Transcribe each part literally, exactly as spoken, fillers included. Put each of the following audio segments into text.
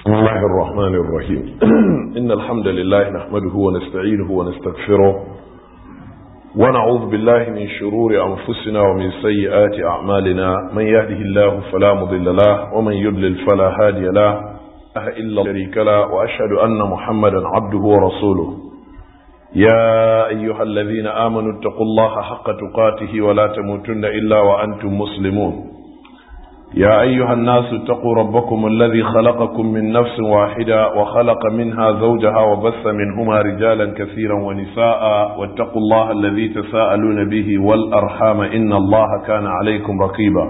بسم الله الرحمن الرحيم إن الحمد لله نحمده ونستعينه ونستغفره ونعوذ بالله من شرور أنفسنا ومن سيئات أعمالنا من يهده الله فلا مضل له ومن يضلل فلا هادي له لا إله إلا الله شريك له وأشهد أن محمدا عبده ورسوله يا أيها الذين آمنوا اتقوا الله حق تقاته ولا تموتن إلا وأنتم مسلمون يا أيها الناس اتقوا ربكم الذي خلقكم من نفس واحدة وخلق منها زوجها وبث منهما رجالا كثيرا ونساء واتقوا الله الذي تساءلون به والأرحام إن الله كان عليكم رقيبا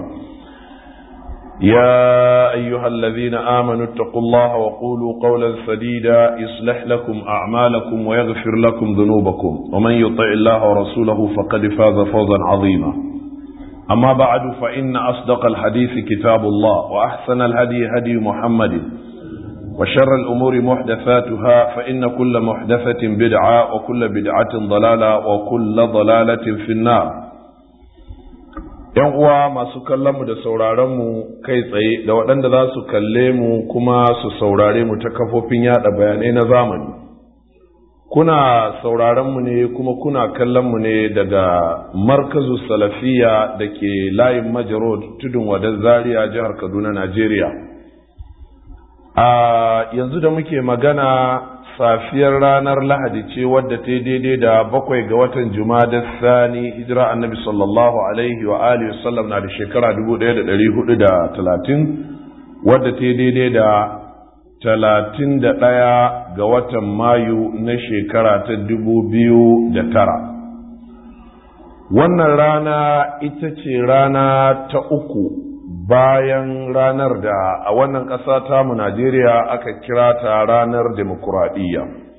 يا أيها الذين آمنوا اتقوا الله وقولوا قولا سديدا يصلح لكم أعمالكم ويغفر لكم ذنوبكم ومن يطع الله ورسوله فقد فاز فوزا عظيما أما بعد فإن أصدق الحديث كتاب الله وأحسن الهدي هدي محمد وشر الأمور محدثاتها فإن كل محدثة بدعة وكل بدعة ضلالة وكل ضلالة في النار ‘Yan uwa masu kallonmu da sauraronmu kai tsaye da waɗanda za su kalle mu kuma su saurare mu ta kafofin yaɗa bayanai na zamani. Kuna sauraronmu ne kuma kuna kallonmu ne daga markazu salafiya da ke layin majarod tudun wadar zaria jihar Kaduna, Najeriya. A yanzu da muke magana safiyar ranar Lahadi ce wadda ta daidai da bakwai ga watan Jumada Sani hijira annabi sallallahu alaihi wa alihi wasallam na da shekara dubu ɗaya da ɗari hudu da talatin wadda ta daidai da talatin da ɗaya ga watan Mayu na shekara ta dubu biyu da tara. Wannan rana ita ce rana ta uku bayan ranar da a wannan ƙasa tamu Najeriya aka kira ta ranar demokuraɗiyya.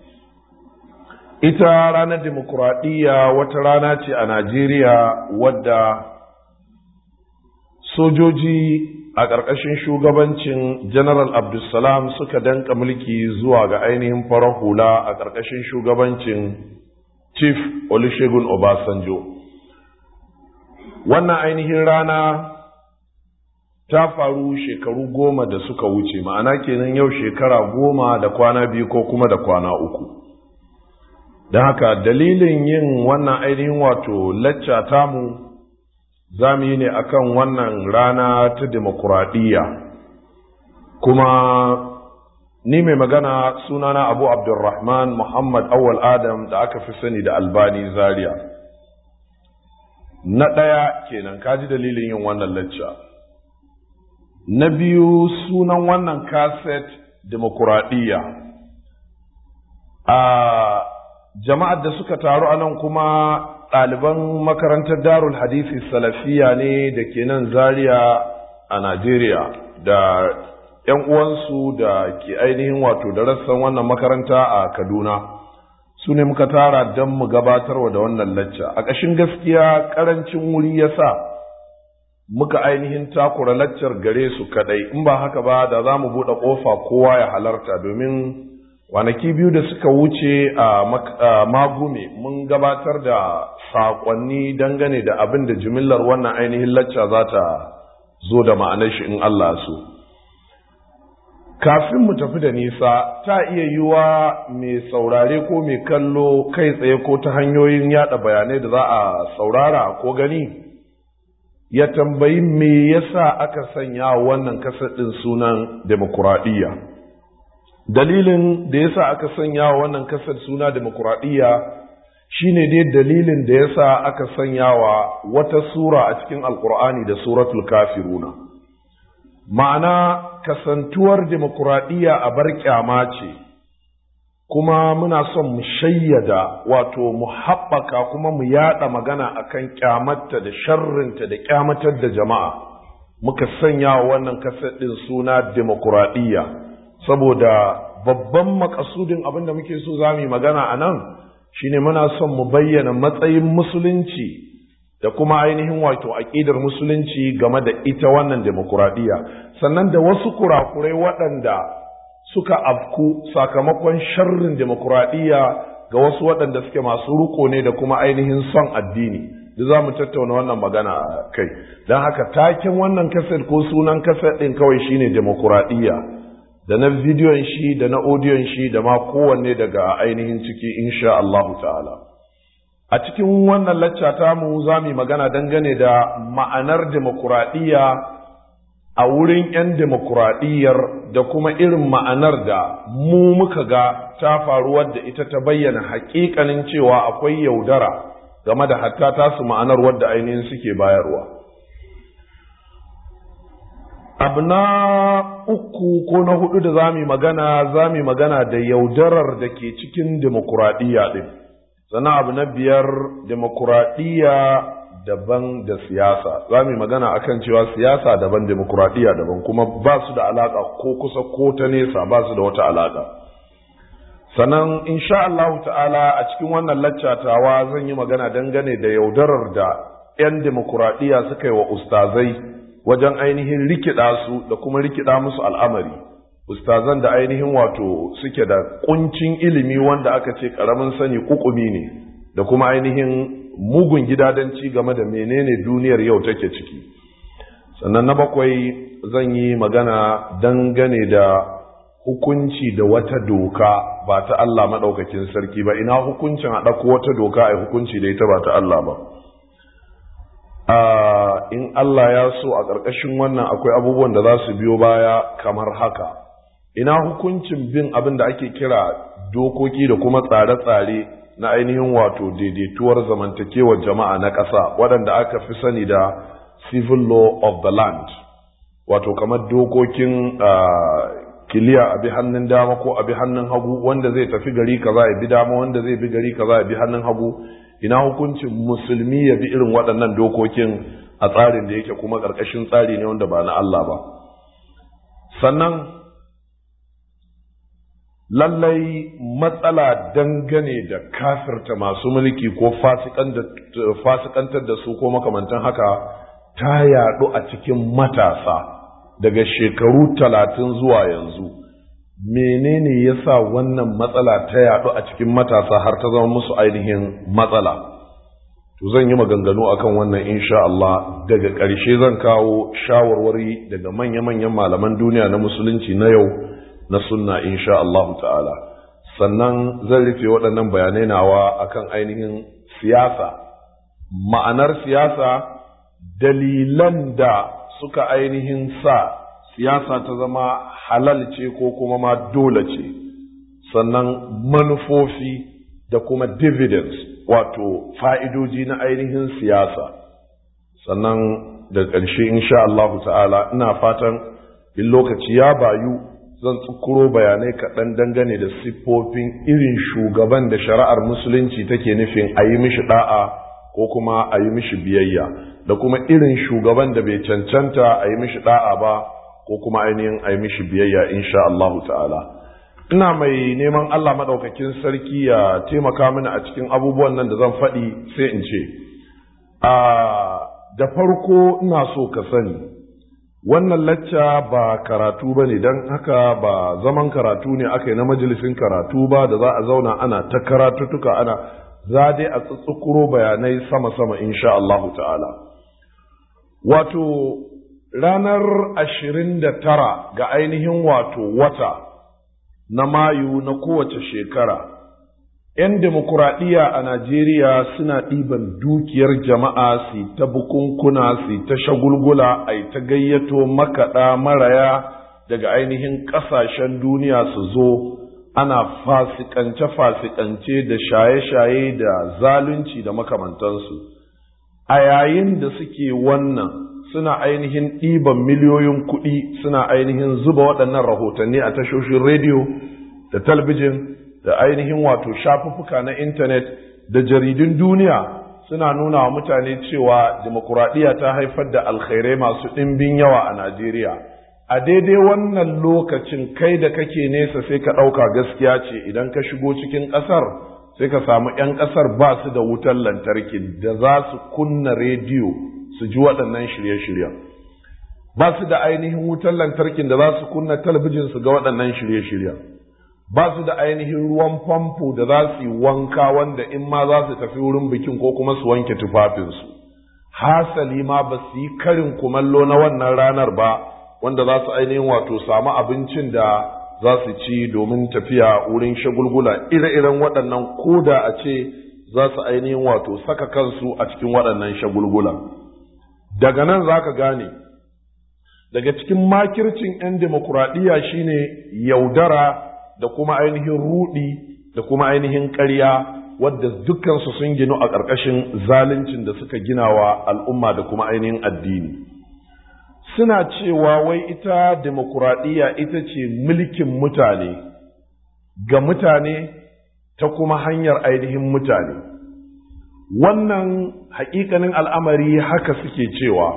Ita ranar demokuraɗiyya wata rana ce a Najeriya wadda sojoji a ƙarƙashin shugabancin General Abdulsalam suka danka mulki zuwa ga ainihin farar hula a ƙarƙashin shugabancin Chief Olusegun Obasanjo. Wannan ainihin rana ta faru shekaru goma da suka wuce, ma'ana kenan yau shekara goma da kwana biyu ko kuma da kwana uku. Don haka dalilin yin wannan ainihin wato lacca tamu za mu yi ne akan wannan rana ta demokuraɗiyya, kuma ni mai magana sunana Abu Abdulrahman Muhammad Awal Adam da aka fi sani da Albani Zaria. Na ɗaya kenan kaji dalilin yin wannan lacca. Na biyu sunan wannan kaset demokuraɗiyya. A jama'ar da suka taru a nan kuma ɗaliban makarantar Darul Hadisi Salafiya ne da ke nan Zaria a Najeriya da ‘yan uwansu da ke ainihin wato da rassan wannan makaranta a Kaduna. Su ne muka tara don mu gabatarwa da wannan lacca. A ƙashin gaskiya ƙarancin wuri ya sa muka ainihin takura laccar gare su kaɗai, in ba haka ba da za mu buɗe ƙofa kowa ya halarta, domin kwanaki biyu da suka wuce a Magume mun gabatar da saƙonni dangane da abin da jimillar wannan ainihin lacca za ta zo da ma'anar shi in Allah so. Kafin mu tafi da nisa, ta iya yiwa mai saurare ko mai kallo kai tsaye ko ta hanyoyin yada bayanai da za a saurara ko gani ya tambayi me yasa aka sanya wannan kasar ɗin sunan demokuraɗiyya. Dalilin da yasa aka sanya wa wannan kasar suna demokuraɗiyya shine dai dalilin da yasa aka sanya wa wata sura a cikin alkur'ani da suratul kafiruna. Ma'ana kasantuwar demokuraɗiyya a bar kyama ce, kuma muna son mu shayyada wato mu haɓaka kuma mu yaɗa magana akan kyamatta da sharrinta da kyamatar da jama'a. Muka sanya wa wannan kasar ɗin suna demokuraɗiyya saboda babban makasudin abin da muke so za mu yi magana a nan shine muna son mu bayyana matsayin musulunci da kuma ainihin wato aƙidar musulunci game da ita wannan demokuraɗiyya, sannan da wasu kurakurai waɗanda suka afku sakamakon sharrin demokuraɗiyya ga wasu waɗanda suke masu riko ne da kuma ainihin son addini. Duk za mu tattauna wannan magana kai. Don haka taken wannan kaset ko sunan kaset ɗin kawai shine demokuraɗiyya. da na bidiyon shi da na audiyon shi da ma kowanne daga ainihin ciki insha Allah ta'ala. A cikin wannan lacca tamu za mu yi magana dangane da ma'anar demokuraɗiyya a wurin 'yan demokuraɗiyyar da kuma irin ma'anar da mu muka ga ta faru wadda ita ta bayyana haƙiƙanin cewa akwai yaudara game da hatta tasu ma'anar wadda ainihin suke bayarwa. Abu na uku ko na hudu da za mu yi magana za mu yi magana da yaudarar da ke cikin demokuraɗiyya ɗin. Sannan abu na biyar, demokuraɗiyya daban da siyasa. Za mu yi magana akan cewa siyasa daban, demokuraɗiyya daban, kuma ba su da alaƙa ko kusa ko ta nesa, ba su da wata alaƙa. Sannan insha Allah ta'ala a cikin wannan laccatawa zan yi magana dangane da yaudarar da 'yan demokuraɗiyya suka yi wa ustazai wajen ainihin rikida su da kuma rikida musu al'amari. Ustazan da ainihin wato suke da kuncin ilimi wanda aka ce karamin sani kukumi ne, da kuma ainihin mugun gidadanci game da menene duniyar yau take ciki. Sannan na bakwai zan yi magana dangane da hukunci da wata doka ba ta Allah maɗaukakin sarki ba. Ina hukuncin a ɗauko wata doka a hukunci da ita ba ta Allah ba. Uh, in Allah ya so a ƙarƙashin wannan akwai abubuwan da za su biyo baya kamar haka. Ina hukuncin bin abin da ake kira dokoki da kuma tsare-tsare na ainihin wato daidaituwar zamantakewar jama'a na ƙasa waɗanda aka fi sani da civil law of the land, wato kamar dokokin uh, kiliya a bi hannun dama ko a bi hannun hagu, wanda zai tafi gari kaza ya bi dama, wanda zai bi gari kaza ya bi hannun hagu. Ina hukuncin musulmi ya bi irin waɗannan dokokin a tsarin da yake kuma ƙarƙashin tsari ne wanda ba na Allah ba. Sannan lallai matsala dangane da kafirta masu mulki ko fasikantar da su ko makamantan haka ta yaɗu a cikin matasa daga shekaru talatin zuwa yanzu. Menene yasa wannan matsala ta yaɗu a cikin matasa har ta zama musu ainihin matsala? To zan yi maganganu akan wannan insha Allah. Daga ƙarshe zan kawo shawarwari daga manya-manyan malaman duniya na musulunci na yau na sunna insha Allah ta'ala. Sannan zan rufe waɗannan bayanai nawa akan ainihin siyasa, ma'anar siyasa, dalilan da suka ainihin sa siyasa ta zama halal ce ko kuma ma dole ce, sannan manufofi da kuma dividends wato fa'idoji na ainihin siyasa. Sannan da ƙarshe insha Allah ta'ala ina fatan in lokaci ya bayu zan tsukuro bayanai kaɗan dangane da siffofin irin shugaban da shari'ar musulunci take nufin a yi mishi ɗa'a ko kuma a yi mishi biyayya, da kuma irin shugaban da bai cancanta a yi mishi ɗa'a ba ko kuma ainihin a yi mishi biyayya insha Allahu ta'ala. Ina mai neman Allah maɗaukakin sarki ya taimaka mini a cikin abubuwan nan da zan faɗi sai in ce, a da farko ina so ka sani, wannan lacca ba karatu ba ne, don haka ba zaman karatu ne aka yi na majalisin karatu ba da za a zauna ana ta karatutuka ana za dai a tsutsukuro bayanai sama-sama insha Allahu ta'ala. Wato, ranar ashirin da tara ga ainihin wato wata na Mayu na kowace shekara, ‘yan demokuraɗiyya a Najeriya suna ɗiban dukiyar jama'a su ta bukunkuna, su ta shagulgula, a ta gayyato makaɗa maraya daga ainihin ƙasashen duniya su zo, ana fasikance-fasikance da shaye-shaye da zalunci da makamantansu. A yayin da suke wannan, suna ainihin ɗiban miliyoyin kuɗi suna ainihin zuba waɗannan rahotanni a tashoshin rediyo da talbijin da ainihin wato shafuffuka na intanet da jaridun duniya, suna nuna wa mutane cewa demokuraɗiyya ta haifar da alkhairai masu ɗimbin yawa a Najeriya. A daidai wannan lokacin kai da kake nesa sai ka ɗauka gaskiya ce, idan ka shigo cikin ƙasar sai ka samu ‘yan ƙasar ba su da wutar lantarki da za su kunna rediyo su ji waɗannan shirye-shiryen, ba su da ainihin wutar lantarkin da za su kunna talabijin su ga waɗannan shirye-shiryen, ba su da ainihin ruwan famfo da za su yi wanka wanda in ma za su tafi wurin bikin ko kuma su wanke tufafinsu. Hasali ma ba su yi karin kumallo na wannan ranar ba, wanda za su ainihin wato samu abincin da za su ci domin tafiya wurin shagulgula ire-iren waɗannan koda a ce za su ainihin wato saka kansu a cikin waɗannan shagulgula. Daga nan za ka gane, daga cikin makircin 'yan demokuraɗiyya shine yaudara da kuma ainihin ruɗi da kuma ainihin ƙarya, wadda dukkansu sun ginu a ƙarƙashin zaluncin da suka gina wa al'umma da kuma ainihin addini. Suna cewa wai ita demokuraɗiyya ita ce mulkin mutane ga mutane ta kuma hanyar ainihin mutane. Wannan haƙiƙanin al'amari haka suke cewa,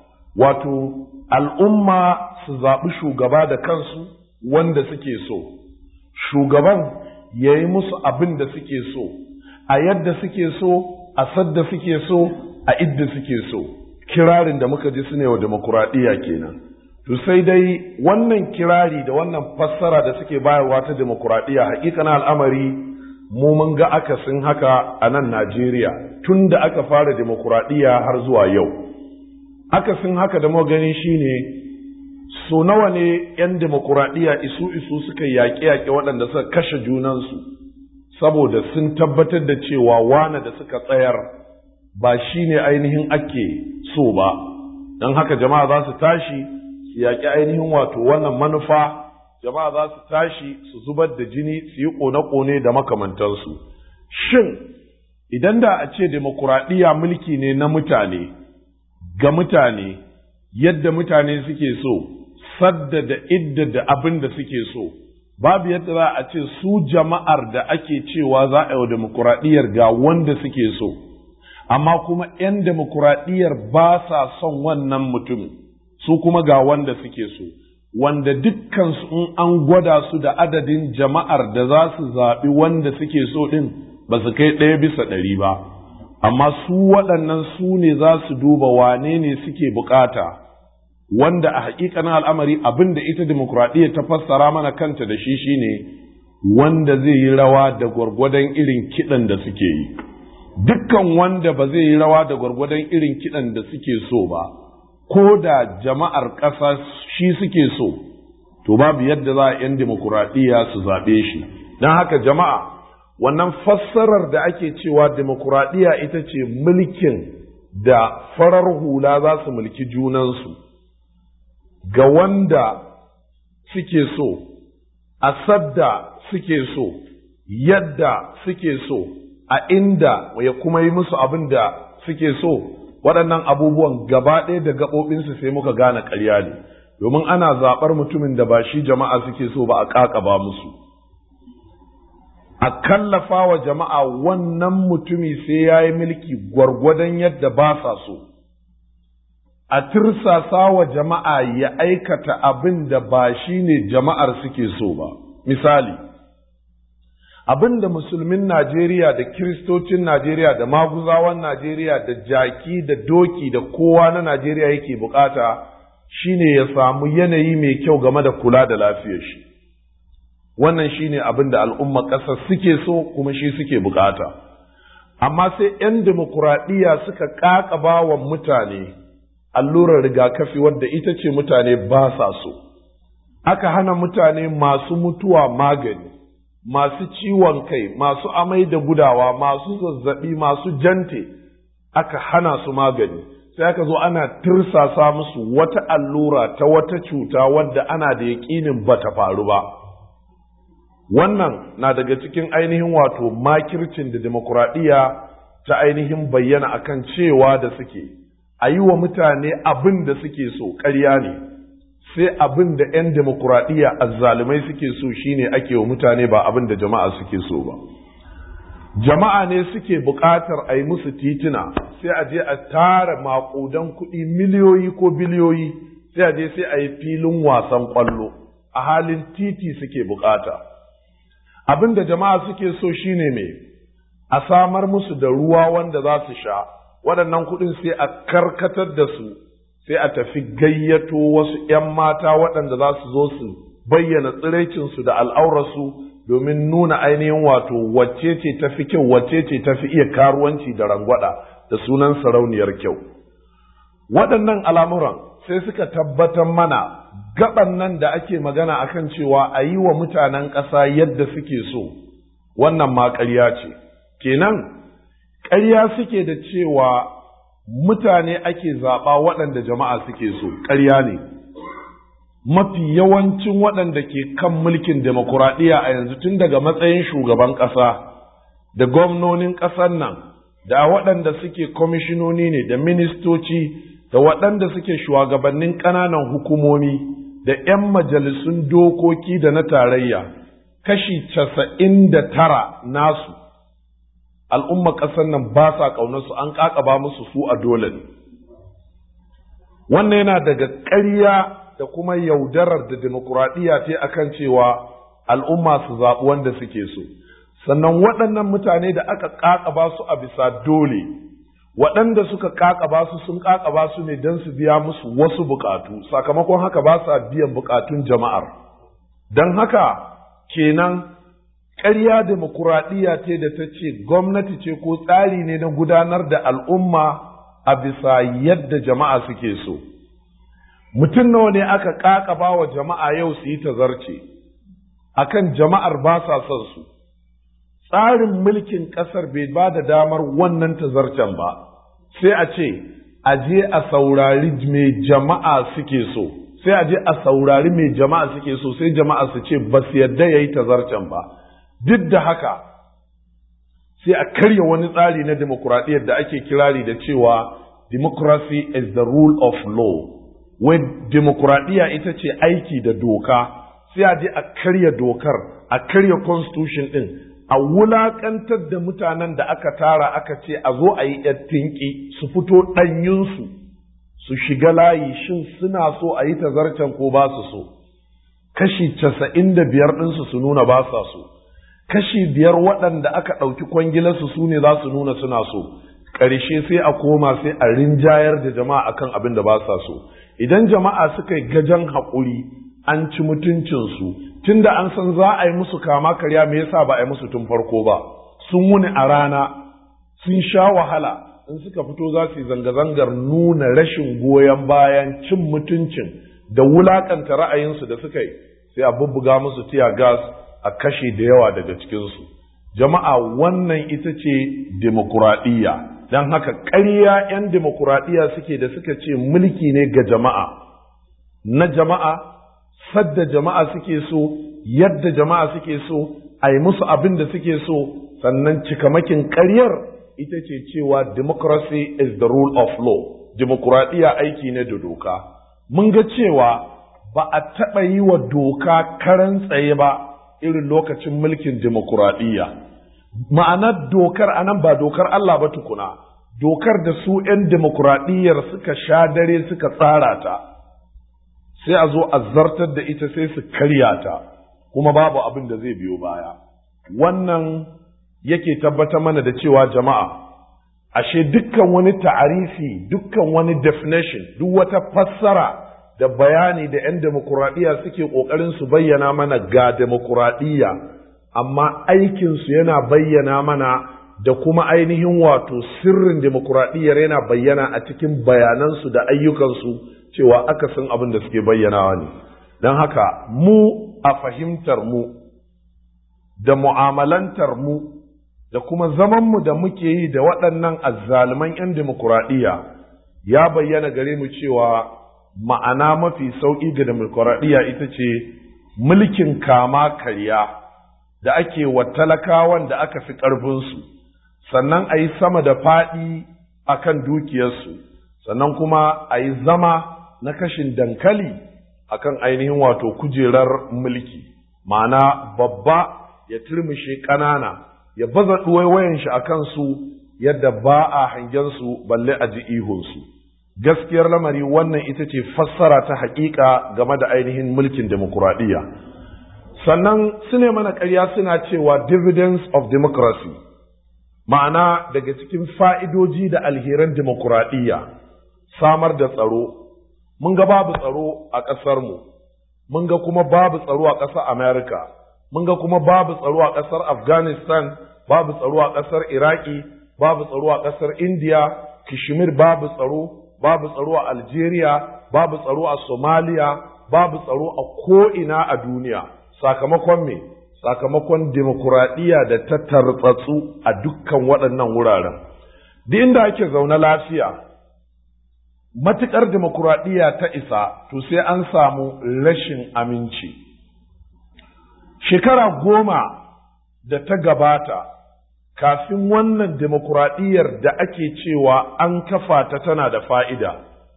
wato al'umma su zaɓi shugaba da kansu wanda suke so, shugaban ya yi musu abin da suke so, a yadda suke so, a sadda suke so, a idda suke so. Kirarin da muka ji su ne wa demokuraɗiyya kenan. To sai dai wannan kirari da wannan fassara da suke bayarwa ta demokuraɗiyya haƙiƙanin al'amari mu mun ga akasin haka a nan Najeriya tun da aka fara demokuraɗiyya har zuwa yau. Akasin haka da muka gani shine so nawa ne 'yan demokuraɗiyya isu isu suka yaƙe-yaƙe waɗanda suka kashe junansu saboda sun tabbatar da cewa wane da suka tsayar ba shi ne ainihin ake so ba, don haka jama'a za su tashi su yaƙi ainihin wato wannan manufa, jama'a za su tashi su zubar da jini su yi ƙone-ƙone da makamantansu. Shin idan da a ce demokuraɗiyya mulki ne na mutane ga mutane yadda mutane suke so, sadda da idda da abin da suke so, babu yadda za a ce su jama'ar da ake cewa za a yi wa demokuraɗiyyar ga wanda suke so, amma kuma ‘yan demokuraɗiyyar ba sa son wannan mutumin, su kuma ga wanda suke so, wanda dukkansu in an gwada su da adadin jama'ar da za su zaɓi wanda suke so ɗin ba su kai ɗaya bisa ɗari ba, amma su waɗannan su ne za su duba wane ne suke bukata, wanda a haƙiƙanin al'amari abin da ita demokuraɗiyya ta fassara mana kanta da shi shine wanda zai yi rawa da gwargwadon irin kiɗan da suke yi. Dukkan wanda ba zai yi rawa da gwargwadon irin kiɗan da suke so ba, ko da jama'ar ƙasa shi suke so, to babu yadda za a ‘yan demokuraɗiyya su zaɓe shi. Don haka jama'a, wannan fassarar da ake cewa demokuraɗiyya ita ce mulkin da farar hula za su mulki junansu ga wanda suke so, a sadda suke so, yadda suke so, a inda ya kuma yi musu abin da suke so, waɗannan abubuwan gaba ɗaya da gaɓoɓinsu sai muka gane ƙarya ne, domin ana zaɓar mutumin da ba shi jama'a suke so ba a ƙaƙaba musu. A kallafa wa jama'a wannan mutumi sai ya yi mulki gwargwadon yadda ba sa so, a tirsasa wa jama'a ya aikata abin da ba shi ne jama'ar suke so ba. Misali, abin da musulmin Najeriya da kiristocin Najeriya da maguzawan Najeriya da jaki da doki da kowa na Najeriya yake bukata shine ya samu yanayi mai kyau game da kula da lafiyar shi. Wannan shine abin da al'ummar ƙasar suke so kuma shi suke bukata. Amma sai ‘yan demokuraɗiyya suka ƙaƙaba wa mutane allurar rigakafi wadda ita ce mutane ba sa so. Aka hana mutane masu mutuwa magani, masu ciwon kai, masu amai da gudawa, masu zazzaɓi, masu jante, aka hana su magani. Sai aka zo ana tirsasa musu wata allura ta wata cuta wadda ana da yaƙinin ba ta faru ba. Wannan na daga cikin ainihin wato makircin da demokuraɗiyya ta ainihin bayyana akan cewa da suke, a yi wa mutane abin da suke so ƙarya ne, sai abin da ‘yan demokuraɗiyya azzalumai suke so shine ake wa mutane ba abin da jama'a suke so ba. Jama'a ne suke buƙatar a yi musu tituna, sai a je a tara maƙudan kuɗi miliyoyi ko biliyoyi, sai a je sai a yi filin wasan ƙwallo, a halin titi suke buƙata. Abin da jama'a suke so shine me, a samar musu da ruwa wanda za su sha, waɗannan kuɗin sai a karkatar da su, sai a tafi gayyato wasu ‘yan mata waɗanda za su zo su bayyana tsiraicinsu da al'aurarsu domin nuna ainihin wato wacce ce ta fi kyau, wacce ce ta fi iya karuwanci da rangwada da sunan sarauniyar kyau. Waɗannan al'amuran sai suka tabbatar mana gaban nan da ake magana akan cewa a yi wa mutanen ƙasa yadda suke so, wannan ma ƙarya ce. Kenan, ƙarya suke da cewa mutane ake zaɓa waɗanda jama'a suke so, ƙarya ne. Mafi yawancin waɗanda ke kan mulkin demokuraɗiyya a yanzu tun daga matsayin shugaban ƙasa da gwamnonin ƙasar nan, da waɗanda suke kwamishinoni ne da ministoci da waɗanda suke shugabannin ƙananan hukumomi da ‘yan majalisun dokoki da na tarayya, kashi casa'in da tara nasu al'umma ƙasar nan ba sa ƙaunarsu, an ƙaƙaba musu su a dole ne. Wannan yana daga ƙarya da kuma yaudarar da demokuraɗiyya ce akan cewa al'umma su zaɓi wanda suke so. Sannan waɗannan mutane da aka ƙaƙaba su a bisa dole, waɗanda suka ƙaƙaba su sun ƙaƙaba su ne don su biya musu wasu buƙatu, sakamakon haka ba sa biyan buƙatun jama'ar. Don haka kenan ƙarya demokuraɗiyya ce da ta ce gwamnati ce ko tsari ne na gudanar da al'umma a bisa yadda jama'a suke so. Mutum nawa ne aka ƙaƙaba wa jama'a yau su yi tazarce, akan jama'ar ba sa son su. Tsarin mulkin ƙasar bai ba da damar wannan tazarcen ba, sai a ce, a je a saurari mai jama'a suke so, sai a je a saurari mai jama'a suke so, sai jama'a su ce ba su yadda ya yi tazarcen ba. Duk da haka, sai a karya wani tsari na demokuraɗiyyar da ake kirari da cewa democracy is the rule of law. Wai demokuraɗiyya ita ce aiki da doka, sai a je a karya dokar, a karya constitution ɗin, a wulaƙantar da mutanen da aka tara aka ce a zo a yi tinki su fito ɗanyunsu su shiga layi, shin suna so a yi tazarcen ko ba su so. Kashi casa'in da biyar ɗinsu su nuna ba sa so, kashi biyar waɗanda aka ɗauki kwangilarsu su ne za su nuna suna so. Ƙarshe sai a koma sai a rinjayar da jama'a akan abin da ba sa so. Idan jama'a suka yi gajan haƙuri an ci mutuncinsu, tunda an san za a yi musu kama karya, me yasa ba a yi musu tun farko ba? Sun wuni a rana, sun sha wahala, in suka fito za su yi zanga-zangar nuna rashin goyon bayan cin mutuncin da wulaƙanta ra'ayinsu da suka yi, sai a bubbuga musu tiya gas a kashe da yawa daga cikinsu. Jama'a wannan ita ce demokuraɗiyya. Don haka ƙarya ‘yan demokuraɗiyya suke da suka ce mulki ne ga jama'a, na jama'a, sadda jama'a suke so, yadda jama'a suke so, a yi musu abin da suke so, sannan cikamakin ƙaryar ita ce cewa democracy is the rule of law, demokuraɗiyya aiki ne da doka. Mun ga cewa ba a taɓa yi wa doka karan tsaye ba irin lokacin mulkin demokuraɗiyya. Ma'anar dokar anan ba dokar Allah ba tukuna, dokar da su ‘yan demokuraɗiyyar suka sha dare suka tsara ta, sai a zo a zartar da ita sai su karya ta, kuma babu abin da zai biyo baya. Wannan yake tabbatar mana da cewa jama'a, ashe dukkan wani ta'arifi, dukkan wani definition, duk wata fassara da bayani da ‘yan demokuraɗiyya suke ƙoƙarin su bayyana mana ga demokuraɗiyya, amma aikinsu yana bayyana mana da kuma ainihin wato sirrin demokuraɗiyyar yana bayyana a cikin bayanansu da ayyukansu cewa akasin abin da suke bayyanawa ne. Don haka mu a fahimtar mu da mu'amalantar mu da kuma zamanmu da muke yi da waɗannan azzaluman 'yan demokuraɗiyya ya bayyana gare mu cewa ma'ana mafi sauƙi ga demokuraɗiyya ita ce mulkin kama karya da ake wa talakawan da aka fi ƙarfinsu, sannan a yi sama da faɗi a kan dukiyarsu, sannan kuma a yi zama na kashin dankali a kan ainihin wato kujerar mulki, ma'ana babba ya turmushe ƙanana, ya baza ɗuwaiwayen shi a kansu yadda ba a hangensu balle a ji ihunsu. Gaskiyar lamari wannan ita ce fassara ta haƙiƙa game da ainihin mulkin demokuraɗiyya. Sannan su ne mana ƙarya suna cewa dividends of democracy, ma'ana daga cikin fa'idoji da alheran demokuraɗiyya, samar da tsaro. Mun ga babu tsaro a ƙasarmu, mun ga kuma babu tsaro a ƙasar Amerika, mun ga kuma babu tsaro a ƙasar Afghanistan, babu tsaro a ƙasar Iraki, babu tsaro a ƙasar India, Kishmir babu tsaro, babu tsaro a Algeria, babu tsaro a Somalia, babu tsaro a ko'ina a duniya sakamakon me sakamakon demokuraɗiyya da ta tartsatsu a dukkan waɗannan wuraren duk inda ake zaune lafiya matuƙar demokuraɗiyya ta isa to sai an samu rashin aminci shekara goma da ta gabata kafin wannan demokuraɗiyyar da ake cewa an kafa ta tana da fa'ida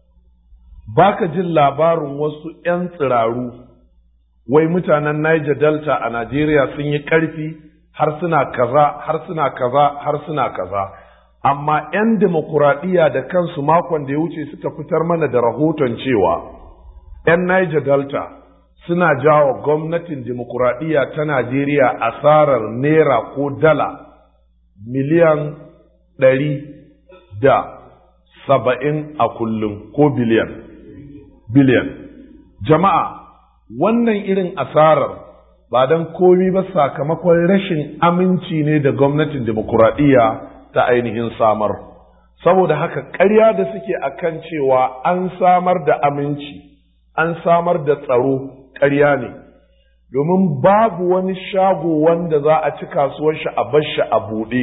baka jin labarin wasu ‘yan tsiraru wai mutanen Niger Delta a Najeriya sun yi ƙarfi har suna kaza har suna kaza har suna kaza amma ‘yan demokuraɗiyya da kansu makon da ya wuce suka fitar mana da rahoton cewa ‘yan Niger Delta suna jawo gwamnatin demokuraɗiyya ta Najeriya asarar naira ko dala miliyan ɗari da saba'in a kullum ko biliyan biliyan jama'a wannan irin asarar ba don komi ba sakamakon rashin aminci ne da gwamnatin demokuraɗiyya ta ainihin samar saboda haka ƙarya da suke akan cewa an samar da aminci an samar da tsaro ƙarya ne domin babu wani shago wanda za a ci kasuwar shi a bar shi a buɗe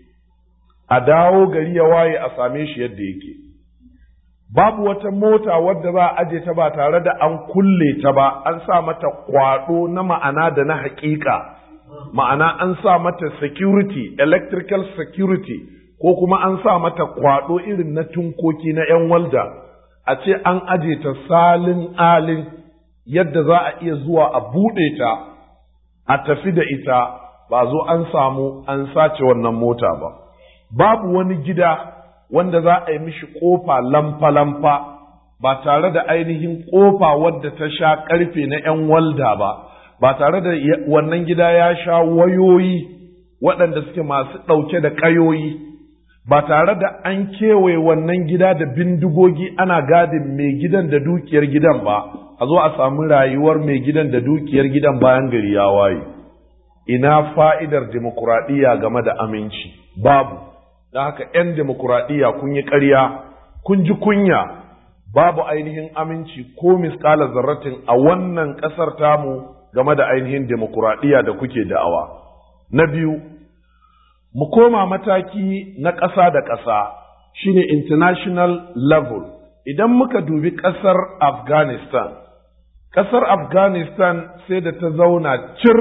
a dawo gari ya waye a same shi yadda yake babu wata mota wadda za a aje ta ba tare da an kulle ta ba an sa mata kwaɗo na ma'ana da na haƙiƙa ma'ana an sa mata security electrical security ko kuma an sa mata kwaɗo irin na tunkoki na 'yan walda a ce an aje ta salin alin yadda za a iya zuwa a buɗe ta a tafi da ita ba zo an samu an sace wannan mota ba babu wani gida wanda za a yi mishi ƙofa lamfa-lamfa ba tare da ainihin ƙofa wadda ta sha ƙarfe na 'yan walda ba ba tare da wannan gida ya sha wayoyi waɗanda suke masu ɗauke da ƙayoyi ba tare da an kewaye wannan gida da bindigogi ana gadin mai gidan da dukiyar gidan ba a zo a samu rayuwar mai gidan da dukiyar gidan bayan gari ya waye ina fa'idar demokuraɗiyya game da aminci babu don haka ‘yan demokuraɗiyya kun yi ƙarya kun ji kunya babu ainihin aminci ko miskala zarratin a wannan ƙasar tamu game da ainihin demokuraɗiyya da kuke da'awa na biyu mu koma mataki na ƙasa da ƙasa shine international level idan muka dubi ƙasar Afghanistan ƙasar Afghanistan sai da ta zauna cir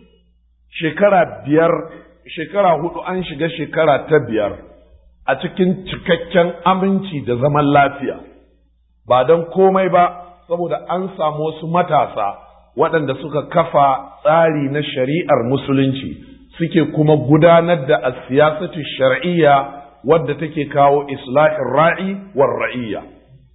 shekara biyar shekara hudu an shiga shekara ta biyar a cikin cikakken aminci da zaman lafiya ba don komai ba saboda an samu wasu matasa waɗanda suka kafa tsari na shari'ar musulunci suke kuma gudanar da asiyasatu shar'iyya wadda take kawo islahin ra'i war ra'iyya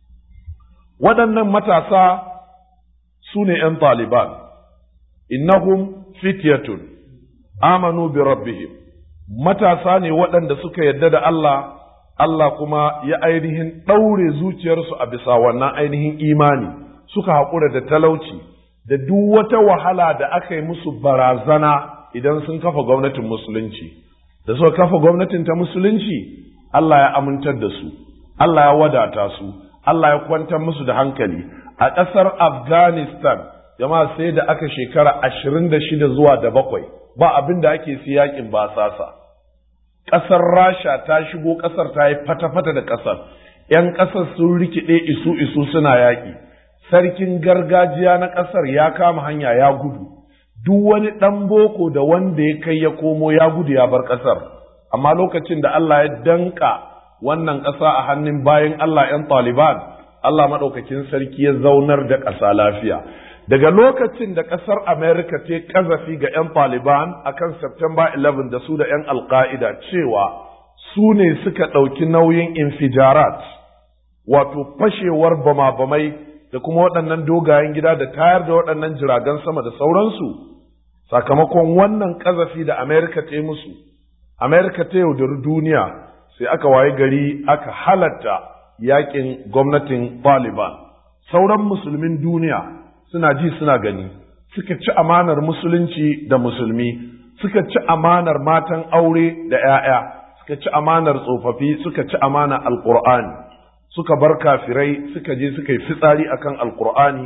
waɗannan matasa su ne ‘yan Taliban innahum fityatun amanu bi rabbihim matasa ne waɗanda suka yadda da Allah Allah kuma ya ainihin ɗaure zuciyarsu a bisa wannan ainihin imani suka haƙura da talauci da duk wata wahala da aka yi musu barazana idan sun kafa gwamnatin musulunci da suka kafa gwamnatin ta musulunci Allah ya amintar da su Allah ya wadata su Allah ya kwantar musu da hankali a ƙasar Afghanistan jama'a sai da aka shekara ashirin da shida zuwa da bakwai ba abin da ake si yakin basasa ƙasar Rasha ta shigo ƙasar ta yi fata-fata da ƙasar ‘yan ƙasar sun rikide isu-isu suna yaƙi sarkin gargajiya na ƙasar ya kama hanya ya gudu duk wani ɗan boko da wanda ya kai ya komo ya gudu ya bar ƙasar amma lokacin da Allah ya danka wannan ƙasa a hannun bayan Allah ‘yan Taliban Allah maɗaukakin sarki ya zaunar da ƙasa lafiya daga lokacin da ƙasar Amerika ta ƙazafi ga ‘yan Taliban a kan September eleven da su da ‘yan Al-Qaida cewa su ne suka ɗauki nauyin infijarat wato fashewar bama-bamai da kuma waɗannan dogayen gida da tayar da waɗannan jiragen sama da sauransu sakamakon wannan ƙazafi da Amerika ta yi musu Amerika ta yaudari duniya sai aka waye gari aka halatta yaƙin gwamnatin Taliban sauran musulmin duniya suna ji suna gani suka ci amanar musulunci da musulmi suka ci amanar matan aure da ‘ya'ya suka ci amanar tsofaffi suka ci amanar alƙur'ani suka bar kafirai suka je suka yi fitsari akan alƙur'ani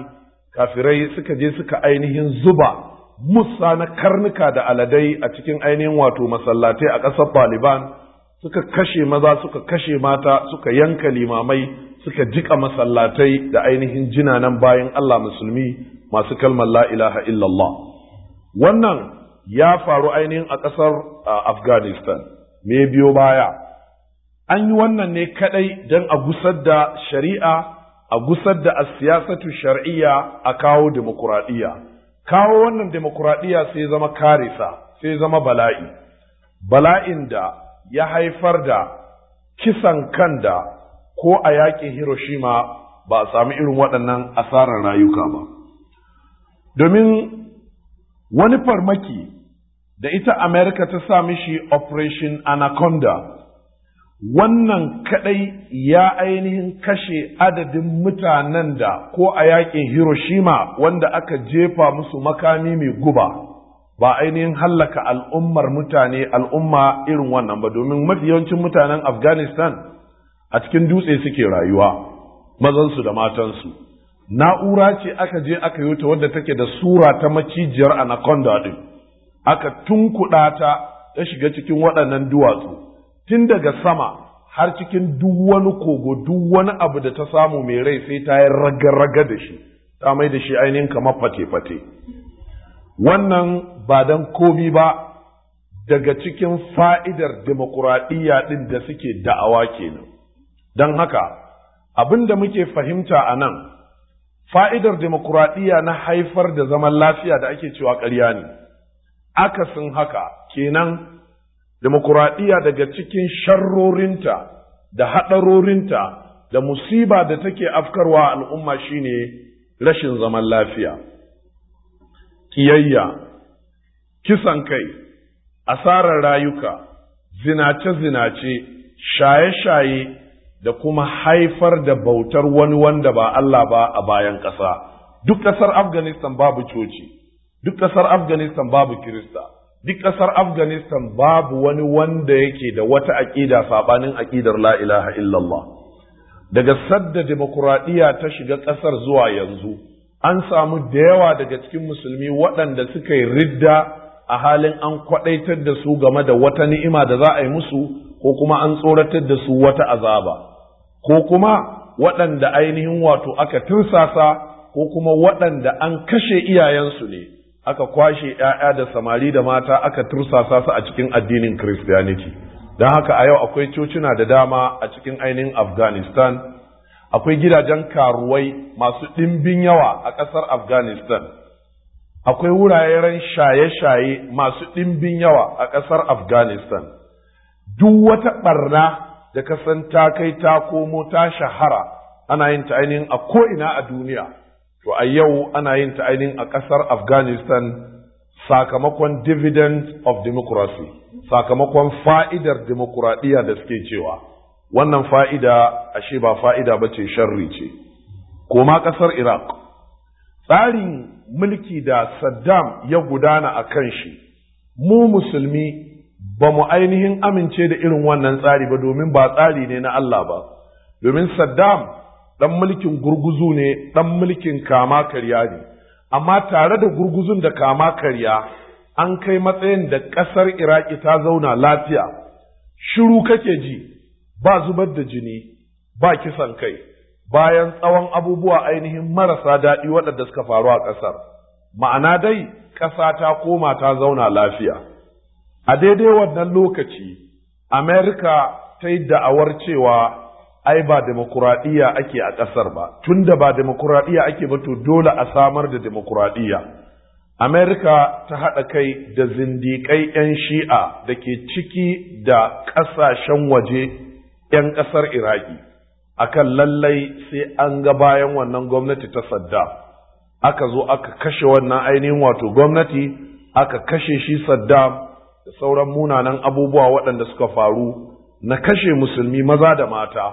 kafirai suka je suka ainihin zuba musa na karnuka da aladai a cikin ainihin wato masallatai a ƙasar Taliban, suka kashe maza suka kashe mata suka yanka limamai suka jika masallatai da ainihin jinanan bayan Allah musulmi masu kalmar la ilaha illallah. Wannan ya faru ainihin a ƙasar Afghanistan. Me biyo baya? An yi wannan ne kadai don a gusar da shari'a, a gusar da siyasatu shar'iyya, a kawo demokuraɗiyya. Kawo wannan demokuraɗiyya sai zama karisa, sai zama bala'i. Bala'in da ya haifar da kisan kan da ko a yaƙin Hiroshima ba a sami irin waɗannan asarar rayuka ba. Domin wani farmaki da ita Amerika ta sa mishi Operation Anaconda, wannan kaɗai ya ainihin kashe adadin mutanen da ko a yaƙin Hiroshima wanda aka jefa musu makami mai guba ba ainihin hallaka al'ummar mutane al'umma irin wannan ba, domin mafi yawancin mutanen Afghanistan a cikin dutse suke rayuwa, mazansu da matansu. Na'ura ce aka je aka yi ta wadda take da sura ta macijiyar anaconda ɗin, aka tunkuɗa ta ta shiga cikin waɗannan duwatsu, tun daga sama har cikin duk wani kogo, duk wani abu da ta samu mai rai sai ta yi raga-raga da shi, ta mai da shi ainihin kamar fate-fate. Wannan ba don komi ba daga cikin fa'idar demokuraɗiyya ɗin da suke da'awa kenan. Don haka, abin da muke fahimta a nan, fa'idar demokuraɗiyya na haifar da zaman lafiya da ake cewa ƙarya ne, akasin haka kenan demokuraɗiyya daga cikin sharrorinta da haɗarorinta da musiba da take afkarwa al'umma shine rashin zaman lafiya, ƙiyayya, kisan kai, asarar rayuka, zinace-zinace, shaye-shaye, da kuma haifar da bautar wani wanda ba Allah ba a bayan ƙasa. Duk ƙasar Afghanistan babu coci, duk ƙasar Afghanistan babu Kirista, duk ƙasar Afghanistan babu wani wanda yake da wata aƙida saɓanin aƙidar la ilaha illallah. Daga sadda demokuraɗiyya ta shiga ƙasar zuwa yanzu, an samu da yawa daga cikin musulmi waɗanda suka yi ridda a halin an kwaɗaitar da su game da wata ni'ima da za a yi musu, ko kuma an tsoratar da su wata azaba, ko kuma waɗanda ainihin wato aka tursasa, ko kuma waɗanda an kashe iyayensu ne, aka kwashe ‘ya'ya da samari da mata aka tursasa su a cikin addinin Christianity. Don haka a yau akwai cocina da dama a cikin ainihin Afghanistan, akwai gidajen karuwai masu ɗimbin yawa a ƙasar Afghanistan, akwai wuraren shaye-shaye masu ɗimbin yawa a ƙasar Afghanistan. Duk wata ɓarna da ka san ta kai ta komo ta shahara ana yin ta ainihin a ko'ina a duniya, to a yau ana yin ta ainihin a ƙasar Afghanistan sakamakon dividend of democracy, sakamakon fa'idar demokuraɗiyya da suke cewa. Wannan fa'ida ashe ba fa'ida ba ce, sharri ce. Koma ƙasar Iraq, tsarin mulki da Saddam ya gudana a kan shi, mu musulmi ba mu ainihin amince da irin wannan tsari ba, domin ba tsari ne na Allah ba, domin Saddam ɗan mulkin gurguzu ne, ɗan mulkin kama karya ne, amma tare da gurguzun da kama karya an kai matsayin da ƙasar Iraki ta zauna lafiya, shiru kake ji, ba zubar da jini, ba kisan kai, bayan tsawon abubuwa ainihin marasa daɗi waɗanda suka faru a ƙasar. Ma'ana dai ƙasa ta koma ta zauna lafiya. A daidai wannan lokaci, Amerika ta yi da'awar cewa ai ba demokuraɗiyya ake a ƙasar ba, tunda ba demokuraɗiyya ake ba to dole a samar da demokuraɗiyya. Amerika ta haɗa kai da zindiƙai 'yan shi'a da ke ciki da ƙasashen waje 'yan ƙasar Iraki, akan lallai sai an ga bayan wannan gwamnati ta Saddam. Aka zo aka kashe wannan ainihin wato gwamnati, aka kashe shi Saddam da sauran munanan abubuwa waɗanda suka faru na kashe musulmi maza da mata,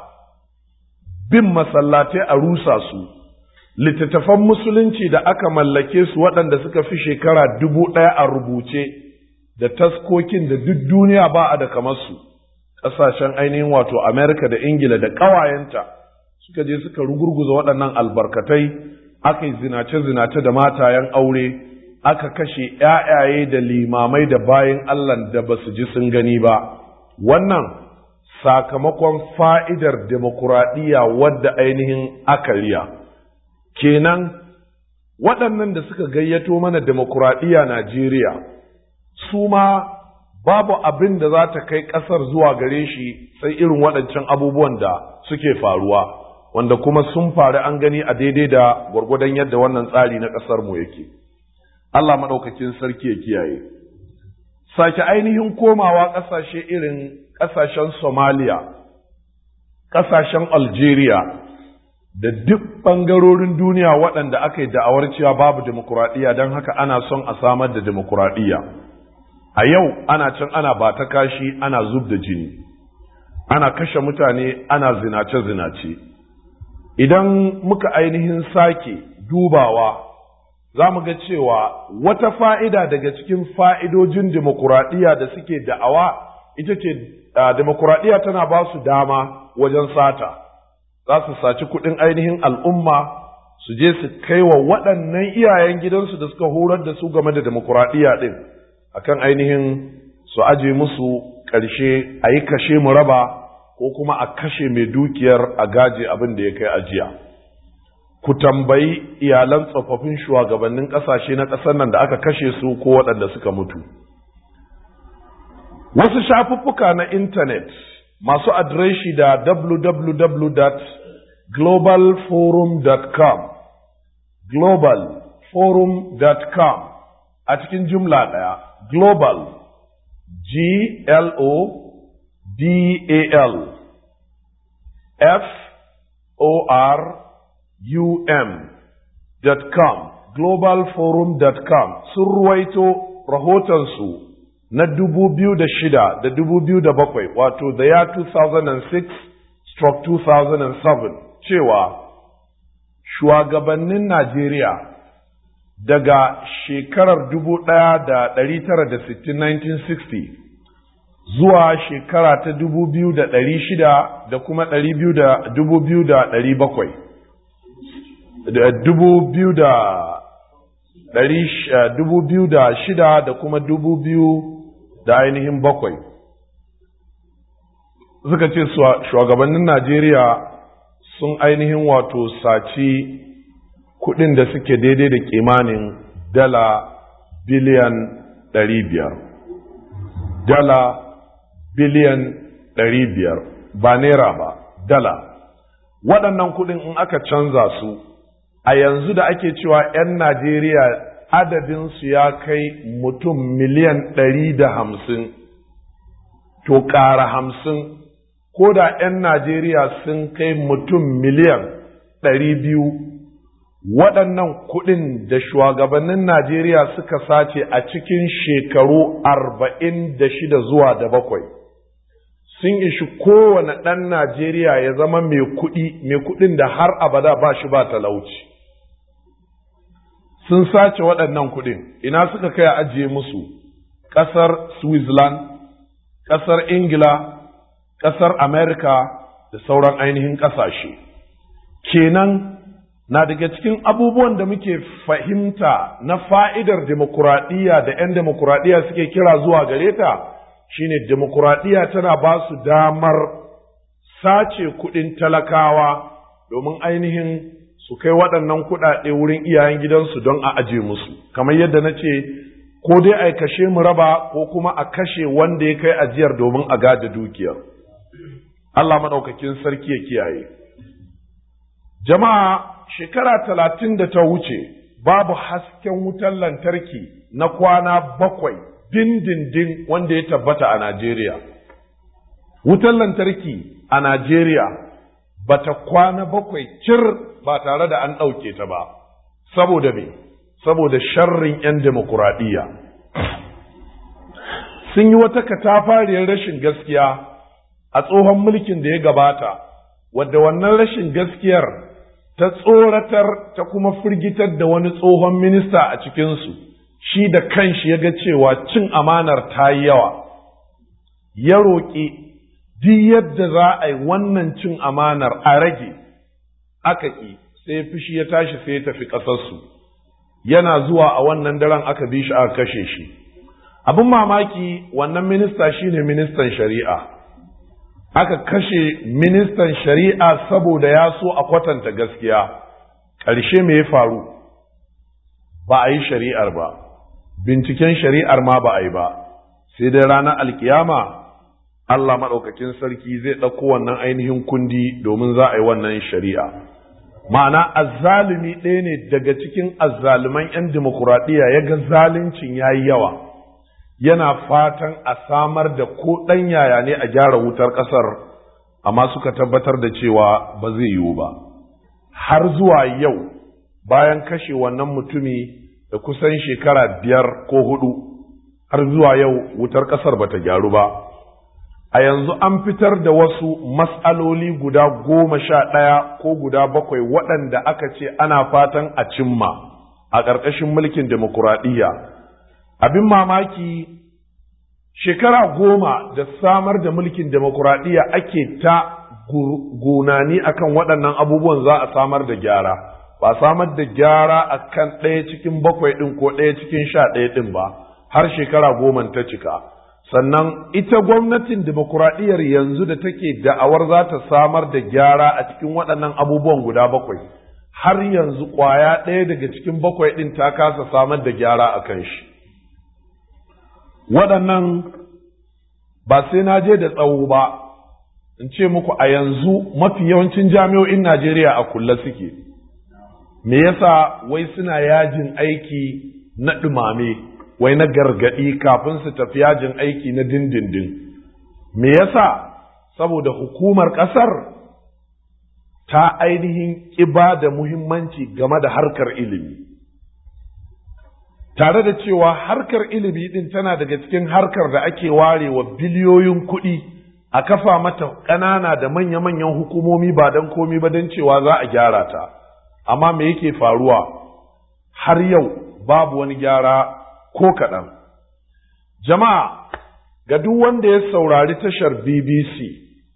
bin masallatai a rusa su, littattafan musulunci da aka mallake su waɗanda suka fi shekara dubu ɗaya a rubuce, da taskokin da duk duniya ba a da kamar su, ƙasashen ainihin wato Amerika da Ingila da ƙawayenta suka je suka rugurguza waɗannan albarkatai, aka yi zinace-zinace da matayen aure, aka kashe ‘ya'yaye da limamai da bayin Allah da ba su ji sun gani ba. Wannan sakamakon fa'idar demokuraɗiyya wadda ainihin aka riya. Kenan waɗannan da suka gayyato mana demokuraɗiyya Najeriya, su ma babu abin da za ta kai ƙasar zuwa gare shi sai irin waɗancan abubuwan da suke faruwa, wanda kuma sun faru an gani a daidai da gwargwadon yadda wannan tsari na ƙasar mu yake. Allah maɗaukakin sarki ya kiyaye. Sake ainihin komawa ƙasashe irin ƙasashen Somalia, ƙasashen Algeria, da duk ɓangarorin duniya waɗanda aka yi da'awar cewa babu demokuraɗiyya don haka ana son a samar da demokuraɗiyya. A yau ana can ana ba ta kashi, ana zub da jini, ana kashe mutane, ana zinace-zinace. Idan muka ainihin sake dubawa, za mu ga cewa wata fa'ida daga cikin fa'idojin demokuraɗiyya da suke da'awa ita ce demokuraɗiyya tana ba su dama wajen sata, za su saci kuɗin ainihin al'umma su je su kai wa waɗannan iyayen gidansu da suka horar da su game da demokuraɗiyya ɗin, akan ainihin su aje musu ƙarshe a yi kashe mu raba ko kuma a kashe mai dukiyar a gaje abin da ya kai ajiya. Ku tambayi iyalan tsofaffin shugabannin ƙasashe na ƙasar nan da aka kashe su ko waɗanda suka mutu. Wasu shafuffuka na intanet masu adireshi da w w w dot global forum dot com global forum dot com a cikin jumla ɗaya, global G L O B A L F O R U M dot com global forum dot com sun ruwaito rahotonsu na dubu biyu da shida da dubu biyu da bakwai, wato the year two thousand six stroke two thousand seven, cewa shugabannin Najeriya daga shekarar dubu ɗaya da ɗari tara da sittin nineteen sixty zuwa shekara ta dubu biyu da ɗari shida da kuma ɗari biyu da dubu biyu da ɗari bakwai da dubu biyu da ɗari dubu biyu da shida da kuma dubu biyu da ainihin bakwai, suka ce shugabannin Najeriya sun ainihin wato saci kuɗin da suke daidai da kimanin dala biliyan ɗari biyar. Dala biliyan ɗari biyar, ba naira ba, dala. Waɗannan kuɗin in aka canza su, a yanzu da ake cewa ‘yan Najeriya adadinsu ya kai mutum miliyan ɗari da hamsin, to ƙara hamsin, ko da ‘yan Najeriya sun kai mutum miliyan ɗari biyu, waɗannan kuɗin da shugabannin Najeriya suka sace a cikin shekaru arba'in da shida zuwa da bakwai, sun ishi kowane ɗan Najeriya ya zama mai kuɗi, mai kuɗin da har abada ba shi ba talauci. Sun sace waɗannan kuɗin, ina suka kai a ajiye musu? Ƙasar Switzerland, ƙasar Ingila, ƙasar Amerika da sauran ainihin ƙasashe. Kenan na daga cikin abubuwan da muke fahimta na fa'idar demokuraɗiyya da ‘yan demokuraɗiyya suke kira zuwa gare ta, shine demokuraɗiyya tana ba su damar sace kuɗin talakawa domin ainihin su kai waɗannan kuɗaɗe wurin iyayen gidansu don a aje musu, kamar yadda na ce, ko dai a kashe mu raba ko kuma a kashe wanda ya kai ajiyar domin a gada dukiyar. Allah maɗaukakin sarki ya kiyaye. Jama'a, shekara talatin da ta wuce babu hasken wutar lantarki na kwana bakwai dindindin wanda ya tabbata a Najeriya. Wutar lantarki a Najeriya bata kwana bakwai cir ba tare da an ɗauke ta ba, saboda me? Saboda sharrin ‘yan demokuraɗiyya. Sun yi wata katafariyar rashin gaskiya a tsohon mulkin da ya gabata, wadda wannan rashin gaskiyar ta tsoratar ta kuma firgitar da wani tsohon minista a cikinsu, shi da kanshi ya ga cewa cin amanar ta yi yawa, ya roƙi duk yadda za a yi wannan cin amanar a rage, aka ƙi, sai fushi ya tashi sai ya tafi ƙasarsu. Yana zuwa a wannan daren aka bi shi aka kashe shi. Abin mamaki wannan minista shine ministan shari'a. Aka kashe ministan shari'a saboda ya so a kwatanta gaskiya. Ƙarshe me ya faru? Ba a yi shari'ar ba, binciken shari'ar ma ba a yi ba, sai dai ranar alkiyama Allah maɗaukakin sarki zai ɗauko wannan ainihin kundi domin za a yi wannan shari'a. Ma'ana azzalumi ɗaya ne daga cikin azzaluman 'yan dimokuraɗiyya ya ga zaluncin ya yi yawa, yana fatan a samar da ko ɗan yaya ne a gyara wutar ƙasar, amma suka tabbatar da cewa ba zai yiwu ba. Har zuwa yau bayan kashe wannan mutumi da kusan shekara biyar ko hudu, har zuwa yau wutar ƙasar ba ta gyaru ba. A yanzu an fitar da wasu mas'aloli guda goma sha ɗaya ko guda bakwai waɗanda aka ce ana fatan a cimma a ƙarƙashin mulkin demokuraɗiyya. Abin mamaki, shekara goma da samar da mulkin demokuraɗiyya ake ta gunani akan waɗannan abubuwan za a samar da gyara. Ba samar da gyara akan ɗaya cikin bakwai ɗin ko ɗaya cikin sha ɗaya ɗin ba, har shekara goma ta cika. Sannan ita gwamnatin demokuraɗiyyar yanzu da take da'awar za ta samar da gyara a cikin waɗannan abubuwan guda bakwai, har yanzu ƙwaya ɗaya daga cikin bakwai ɗin ta kasa samar da gyara a kan shi. Waɗannan ba sai na je da tsawo ba, in ce muku a yanzu mafi yawancin jami'o'in Najeriya a kulle suke. Me yasa wai suna yajin aiki na ɗumame, wai na gargaɗi kafin su tafi yajin aiki na dindindin. Me yasa? Saboda hukumar ƙasar ta ainihin ƙiba da muhimmanci game da harkar ilimi. Tare da cewa harkar ilimi ɗin tana daga cikin harkar da ake ware wa biliyoyin kuɗi a kafa mata ƙanana da manya-manyan hukumomi ba don komi ba don cewa za a gyara ta. Amma me yake faruwa? Har yau babu wani gyara ko kaɗan. Jama'a, ga duk wanda ya saurari tashar B B C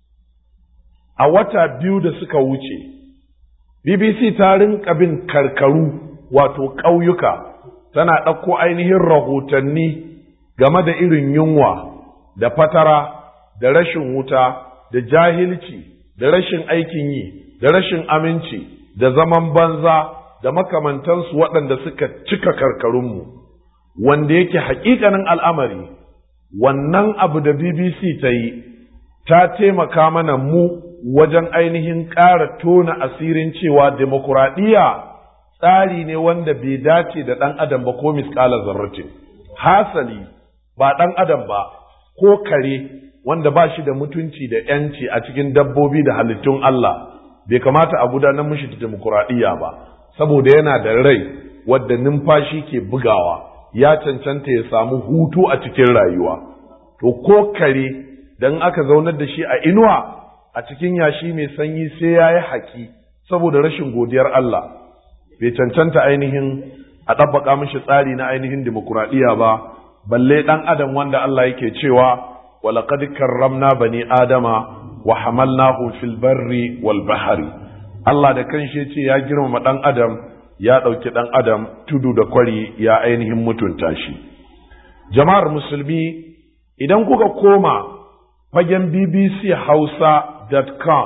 a wata biyu da suka wuce, B B C ta rinka bin karkaru wato ƙauyuka tana ɗauko ainihin rahotanni game da irin yunwa da fatara da rashin wuta da jahilci da rashin aikin yi da rashin aminci da zaman banza da makamantansu waɗanda suka cika karkarunmu. Wanda yake haƙiƙanin al'amari, wannan abu da B B C ta yi ta taimaka mana mu wajen ainihin ƙara tona asirin cewa demokuraɗiyya tsari ne wanda bai dace da ɗan adam ba ko misƙala zarratin. Hasali ba ɗan adam ba ko kare wanda ba shi da mutunci da ‘yanci a cikin dabbobi da halittun Allah bai kamata a gudanar mishi da demokuraɗiyya ba, saboda yana da rai wadda numfashi ke bugawa. Ya cancanta ya samu hutu a cikin rayuwa. To ko kare dan aka zaunar da shi a inuwa a cikin yashi mai sanyi sai ya yi haƙi saboda rashin godiyar Allah, bai cancanta ainihin a ɗabbaƙa mishi tsari na ainihin dimokuraɗiyya ba, balle ɗan adam wanda Allah yake cewa walaƙad karramna bani adama wa hamalnahum fil barri wal bahri. Allah da kanshi ya ce ya girmama ɗan adam, ya ɗauki ɗan adam tudu da kwari ya ainihin mutunta shi. Jama'ar musulmi, idan kuka koma fagen b b c hausa dot com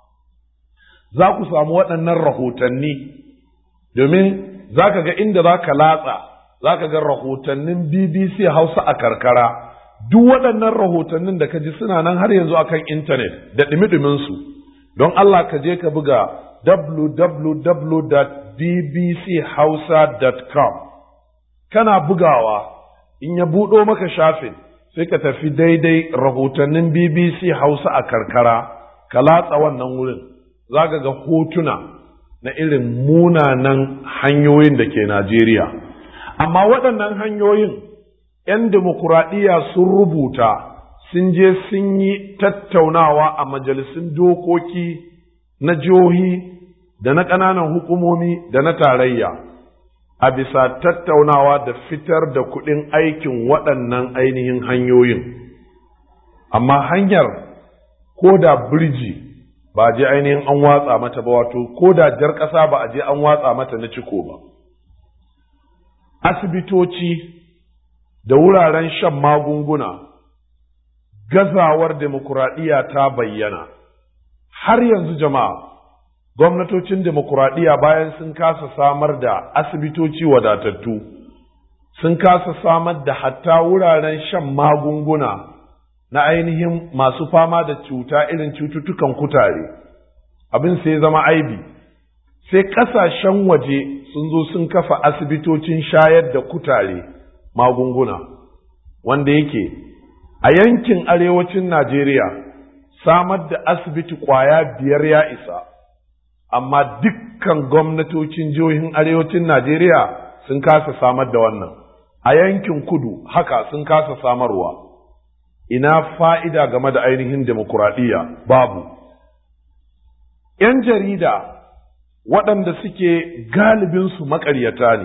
za ku samu waɗannan rahotanni, domin za ka ga inda za ka latsa za ka ga rahotannin B B C Hausa a karkara. Duk waɗannan rahotannin da ka ji suna nan har yanzu akan intanet da ɗumi-ɗuminsu. Don Allah ka je ka buga w w w dot b b c hausa dot com. Kana bugawa, in ya buɗo maka shafin sai ka tafi daidai rahotannin B B C Hausa a karkara, ka latsa wannan wurin, za ka ga hotuna na irin munanan hanyoyin da ke Najeriya. Amma waɗannan hanyoyin ‘yan demokuraɗiyya sun rubuta, sun je sun yi tattaunawa a majalisun dokoki na jihohi da na ƙananan hukumomi da na tarayya, a bisa tattaunawa da fitar da kuɗin aikin waɗannan ainihin hanyoyin. Amma hanyar ko da birji ba je ainihin an watsa mata ba, wato ko da jar ƙasa ba a je an watsa mata na ciko ba. Asibitoci da wuraren shan magunguna, gazawar demokuraɗiyya ta bayyana. Har yanzu jama'a, gwamnatocin demokuraɗiyya bayan sun kasa samar da asibitoci wadatattu, sun kasa samar da hatta wuraren shan magunguna na ainihin masu fama da cuta irin cututtukan kutare, abin sai zama aibi. Sai ƙasashen waje sun zo sun kafa asibitocin shayar da kutare magunguna, wanda yake a yankin arewacin Najeriya samar da asibiti ƙwaya biyar ya isa, amma dukkan gwamnatocin jihohin arewacin Najeriya sun kasa samar da wannan. A yankin kudu haka sun kasa samarwa. Ina fa'ida game da ainihin demokuraɗiyya? Babu. ‘Yan jarida waɗanda suke galibinsu maƙaryata ne,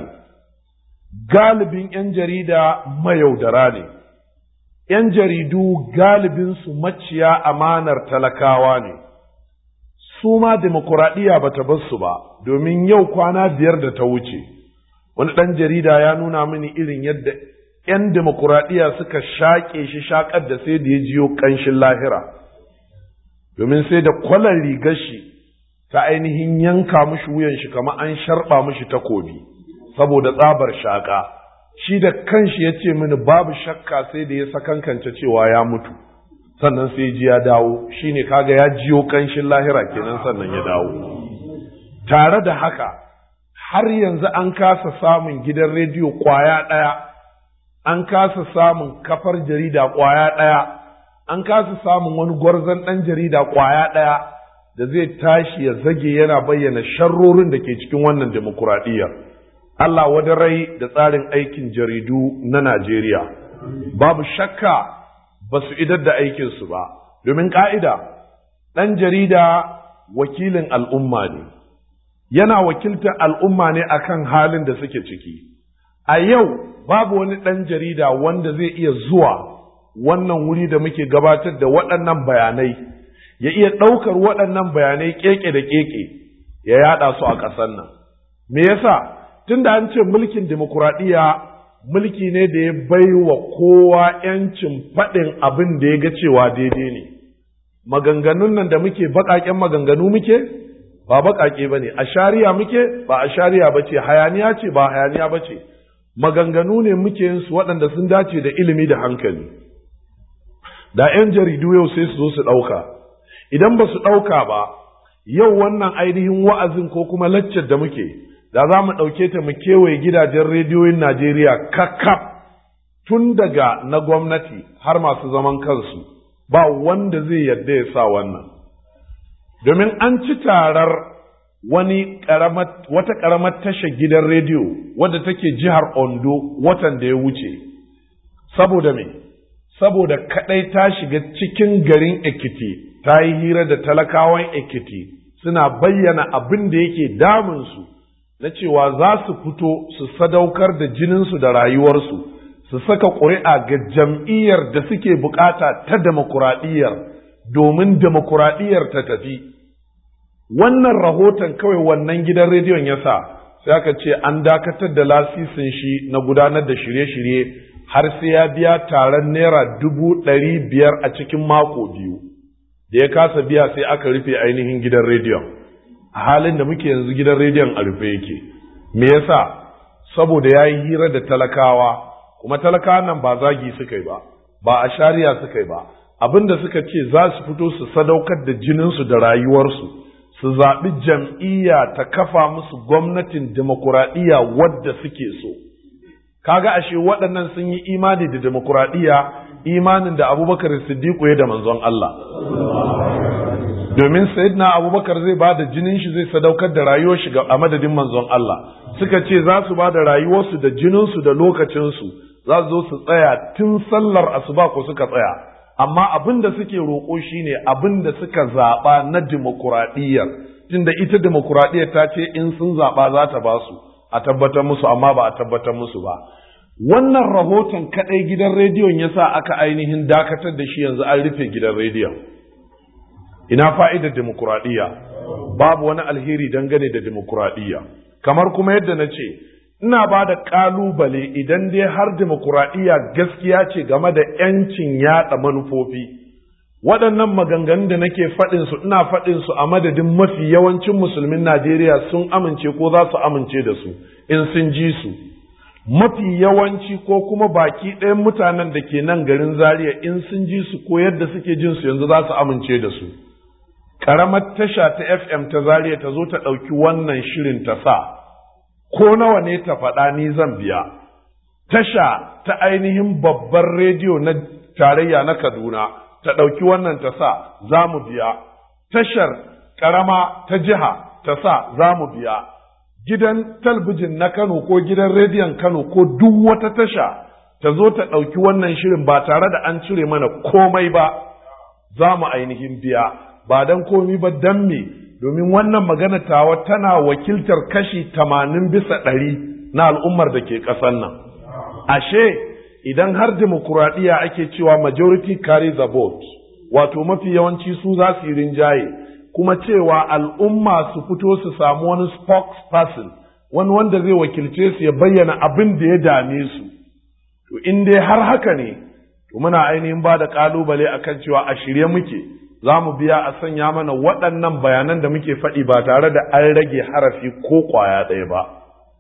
galibin ‘yan jarida mayaudara ne, ‘yan jaridu galibinsu maciya amanar talakawa ne, su ma demokuraɗiyya ba ta bar su ba, domin yau kwana biyar da ta wuce, wani ɗan jarida ya nuna mini irin yadda ‘yan demokuraɗiyya suka shaƙe shi shaƙar da sai da ya jiyo ƙanshin lahira, domin sai da kwalar rigar shi ta ainihin yanka mushi wuyan shi kamar an sharɓa mushi takobi saboda tsabar shaƙa. Shi da kanshi ya ce mini babu shakka sai da ya sakankance cewa ya mutu, sannan sai ji ya dawo. Shi ne kaga ya jiyo ƙanshin lahira kenan sannan ya dawo. Tare da haka, har yanzu an kasa samun gidan rediyo ƙwaya ɗaya, an kasa samun kafar jarida ƙwaya ɗaya, an kasa samun wani gwarzon ɗan jarida ƙwaya ɗaya da zai tashi ya zage yana bayyana sharrorin da ke cikin wannan demokuraɗiyyar. Allah wadarai da tsarin aikin jaridu na Najeriya. Babu shakka ba su idar da aikinsu ba, domin ƙa'ida ɗan jarida wakilin al'umma ne, yana wakiltar al'umma ne akan halin da suke ciki. A yau babu wani ɗan jarida wanda zai iya zuwa wannan wuri da muke gabatar da waɗannan bayanai, ya iya ɗaukar waɗannan bayanai keke da keke ya yaɗa su a ƙasar nan. Me yasa? Tunda an ce mulkin demokuraɗiyya mulki ne da ya bai wa kowa ‘yancin faɗin abin da ya ga cewa daidai ne. Maganganun nan da muke baƙaƙen maganganu muke? Ba baƙaƙe ba ne. A shari'a muke? Ba a shari'a ba ce. Hayaniya ce? Ba hayaniya ba ce. Maganganu ne muke yin su waɗanda sun dace da ilimi da hankali. Da ‘yan jaridu yau sai su zo su ɗauka. Idan ba su ɗauka ba, yau wannan ainihin wa'azin ko kuma laccar da muke, da za mu ɗauke ta mu kewaye gidajen rediyoyin Najeriya kakkaf, tun daga na gwamnati har masu zaman kansu, ba wanda zai yarda ya sa wannan. Domin an ci tarar wani wata ƙaramar tashar gidan rediyo wadda take jihar Ondo watan da ya wuce. Saboda me? Saboda kaɗai ta shiga cikin garin Ekiti, ta yi hira da talakawan Ekiti suna bayyana abin da yake damunsu na cewa za su fito su sadaukar da jininsu da rayuwarsu, su saka ƙuri'a ga jam'iyyar da suke bukata ta demokuraɗiyyar domin demokuraɗiyyar ta tafi. Wannan rahoton kawai wannan gidan rediyon ya sa sai aka ce an dakatar da lasisin shi na gudanar da shirye-shirye har sai ya biya taron naira dubu ɗari biyar a cikin mako biyu. Da ya kasa biya sai aka rufe ainihin gidan rediyon. A halin da muke yanzu gidan rediyon a rufe yake. Me yasa? Saboda ya yi hira da talakawa, kuma talakawa nan ba zagi suka yi ba, ba a shari'a suka yi ba. Abin da suka ce za su fito su sadaukar da jininsu da rayuwarsu, su zaɓi jam'iyya ta kafa musu gwamnatin demokuraɗiyya wadda suke so. Kaga ashe waɗannan sun yi imani da demokuraɗiyya, imanin da Abubakar Siddiqu ya da manzon Allah. Domin Sayyidina Abubakar zai ba da jinin shi, zai sadaukar da rayuwar shi a madadin manzon Allah. Suka ce za su ba da rayuwarsu da jininsu da lokacinsu, za su zo su tsaya tun sallar asuba ko suka tsaya. Amma abin da suke roƙo shine abin da suka zaɓa na demokuraɗiyyar, tunda ita demokuraɗiyyar ta ce in sun zaɓa za ta ba su, a tabbatar musu, amma ba a tabbatar musu ba. Wannan rahoton kaɗai gidan rediyon ya sa aka ainihin dakatar da shi, yanzu an rufe gidan rediyon. ina fa'idar demokuraɗiyya? Babu wani alheri dangane da demokuraɗiyya. Kamar kuma yadda na ce, ina ba da ƙalubale idan dai har demokuraɗiyya gaskiya ce game da ‘yancin yaɗa manufofi. Waɗannan maganganun da nake faɗinsu ina faɗinsu a madadin mafi yawancin musulmin Najeriya sun amince ko za su amince da su in sun ji su. Mafi yawanci ko kuma baki ɗayan mutanen da ke nan garin Zaria in sun ji su ko yadda suke jin su yanzu za su amince da su. Ƙaramar tasha ta F M ta Zaria ta zo ta ɗauki wannan shirin ta sa, ko nawa ne ta faɗa ni zan biya. Tasha ta ainihin babbar rediyo na tarayya na Kaduna ta ɗauki wannan ta sa za mu biya. Tashar ƙarama ta jiha ta sa za mu biya. Gidan talbijin na Kano ko gidan rediyon Kano ko duk wata tasha ta zo ta ɗauki wannan shirin ba tare da an cire mana komai ba, za mu ainihin biya. Ba don komi ba don me, domin wannan magana tawa tana wakiltar kashi tamanin bisa ɗari na al'ummar da ke ƙasar nan. Ashe, idan har demokuraɗiyya ake cewa majority carry the vote, wato mafi yawanci su za su yi rinjaye, kuma cewa al'umma su fito su samu wani spokesperson, wani wanda zai wakilce su ya bayyana abin da ya dame su. To, in dai har haka ne, to muna ainihin ba da ƙalubale akan cewa a shirye muke. Za mu biya a sanya mana waɗannan bayanan da muke faɗi ba tare da an rage harafi ko ƙwaya ɗaya ba.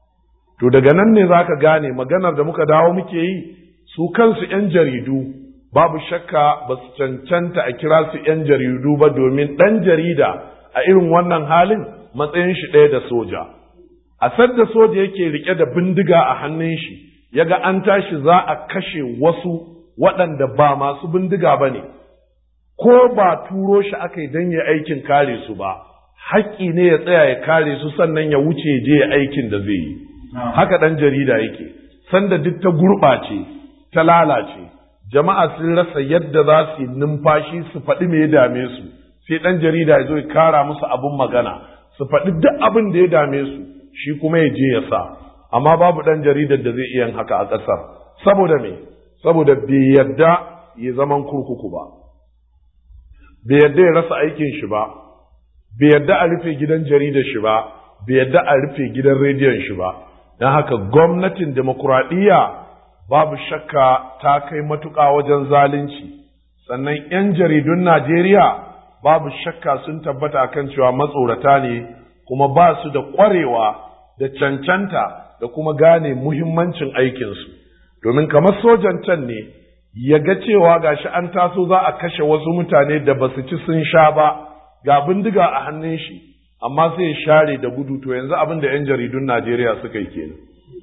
To daga nan ne za ka gane maganar da muka dawo muke yi, su kansu ‘yan jaridu babu shakka ba su cancanta a kira su ‘yan jaridu ba domin ɗan jarida a irin wannan halin matsayin shi ɗaya da soja. A sadda soja yake riƙe da bindiga a hannun shi, ya ga an tashi za a kashe wasu waɗanda ba masu bindiga ba ne. Ko ba turo shi aka yi don ya aikin kare su ba, haƙƙi ne ya tsaya ya kare su sannan ya wuce je ya aikin da zai yi. Haka ɗan jarida yake, sanda duk ta gurɓace, ta lalace, jama'a sun rasa yadda za su yi numfashi su faɗi me ya dame su, sai ɗan jarida ya zo ya kara musu abin magana, su faɗi duk abin da ya dame su, shi kuma ya je ya sa. Amma babu ɗan jaridar da zai iya haka a ƙasar. Saboda me? Saboda bai yarda ya zaman kurkuku ba. Bai yarda ya rasa aikin shi ba, bai yarda a rufe gidan jaridar shi ba, bai yarda a rufe gidan rediyon shi ba. Don haka gwamnatin demokuraɗiyya babu shakka ta kai matuƙa wajen zalunci. Sannan ‘yan jaridun Najeriya babu shakka sun tabbata kan cewa matsorata ne kuma ba su da ƙwarewa da cancanta da kuma gane muhimmancin aikinsu. Domin kamar sojan can ne, ya ga cewa gashi an taso za a kashe wasu mutane da ba su ci sun sha ba, ga bindiga a hannun shi, amma sai ya share da gudu. To yanzu abin da ‘yan jaridun Najeriya suka yi kenan.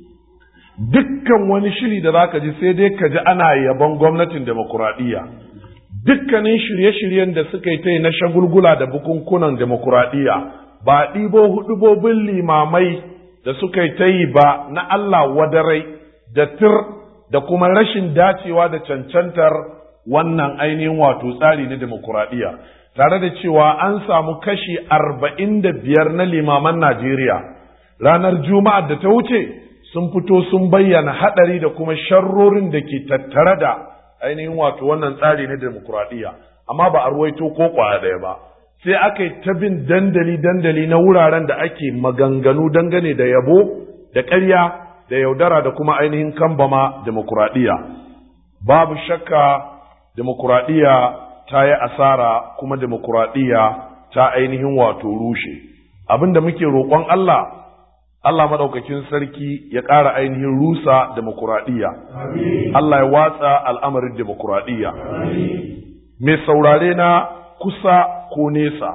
Dukkan wani shiri da zaka ji sai dai ka ji ana yabon gwamnatin demokuraɗiyya. Dukkanin shirye-shiryen da suka yi ta yi na shagulgula da bukunkunan demokuraɗiyya, ba ɗibo hudubobin limamai da suka yi ta yi ba na Allah wadarai da tir da kuma rashin dacewa da cancantar wannan ainihin wato tsari na demokuraɗiyya, tare da cewa an samu kashi arba'in da biyar na limaman Najeriya ranar Juma'ar da ta wuce sun fito sun bayyana haɗari da kuma sharrorin da ke tattare da ainihin wato wannan tsari na demokuraɗiyya, amma ba a ruwaito ko ƙwaya ɗaya ba. Sai aka yi ta bin dandali-dandali na wuraren da ake maganganu dangane da yabo da ƙarya da yaudara da kuma ainihin kambama demokuraɗiyya. Babu shakka demokuraɗiyya ta yi asara kuma demokuraɗiyya ta ainihin wato rushe. Abin da muke roƙon Allah, Allah maɗaukakin sarki ya ƙara ainihin rusa demokuraɗiyya. Allah ya watsa al'amarin demokuraɗiyya. Mai saurare na kusa ko nesa,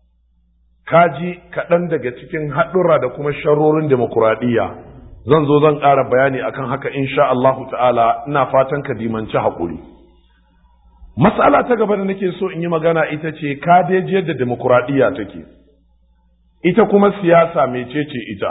kaji kaɗan daga cikin haɗurra da kuma sharrorin demokuraɗiyya. Zan zo zan ƙara bayani akan haka insha Allahu ta'ala, ina fatan ka dimanci haƙuri. Mas'ala ta gaba da nake so in yi magana ita ce kadeji yadda demokuraɗiyya take. Ita kuma siyasa mecece ita?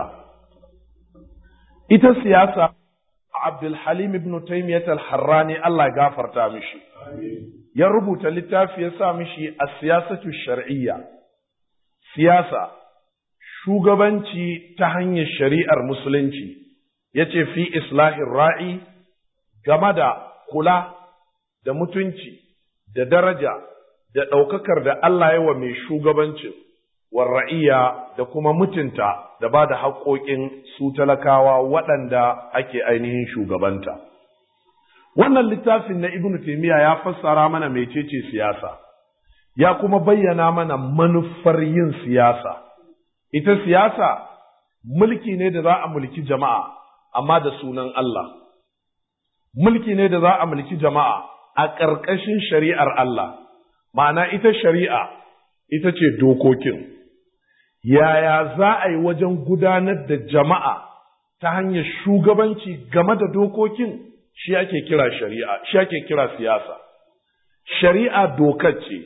Ita siyasa Abdul Halim ibn Taymiyyah al-Harrani Allah ya gafarta mishi. Ya rubuta littafi ya sa mishi as-siyasatu shar'iyya. Siyasa shugabanci ta hanyar shari'ar musulunci. Yace fi islahir ra'i, game da kula da mutunci da daraja da ɗaukakar da Allah ya wa mai shugabancin war ra'iya da kuma mutunta da ba da haƙoƙin su talakawa waɗanda ake ainihin shugabanta. Wannan littafin na Ibn Taymiyyah ya fassara mana mecece siyasa, ya kuma bayyana mana manufar yin siyasa. Ita siyasa mulki ne da za a mulki jama'a, amma da sunan Allah. Mulki ne da za a mulki jama'a a ƙarƙashin shari'ar Allah, ma'ana ita shari'a ita ce dokokin. Yaya za a yi wajen gudanar da jama'a ta hanyar shugabanci game da dokokin? Shi ake kira shari'a, shi ake kira siyasa. Shari'a dokar ce,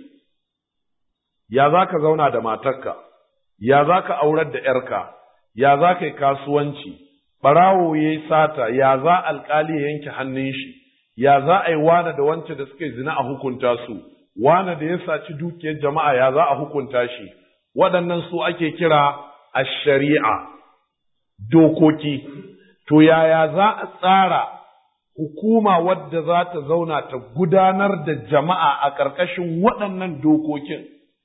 ya za ka zauna da matarka, ya za ka aurar da ‘yarka, ya za ka yi kasuwanci, ɓarawo ya yi sata, ya za alƙali ya yanke hannun shi, ya za a yi wane da wance da suka yi zina a hukunta su, wane da ya saci dukiyar jama'a ya za a hukunta shi, waɗannan su ake kira a shari'a, dokoki. To yaya za a tsara hukuma wadda za ta zauna ta gudanar da jama'a a ƙarƙashin waɗannan dokokin?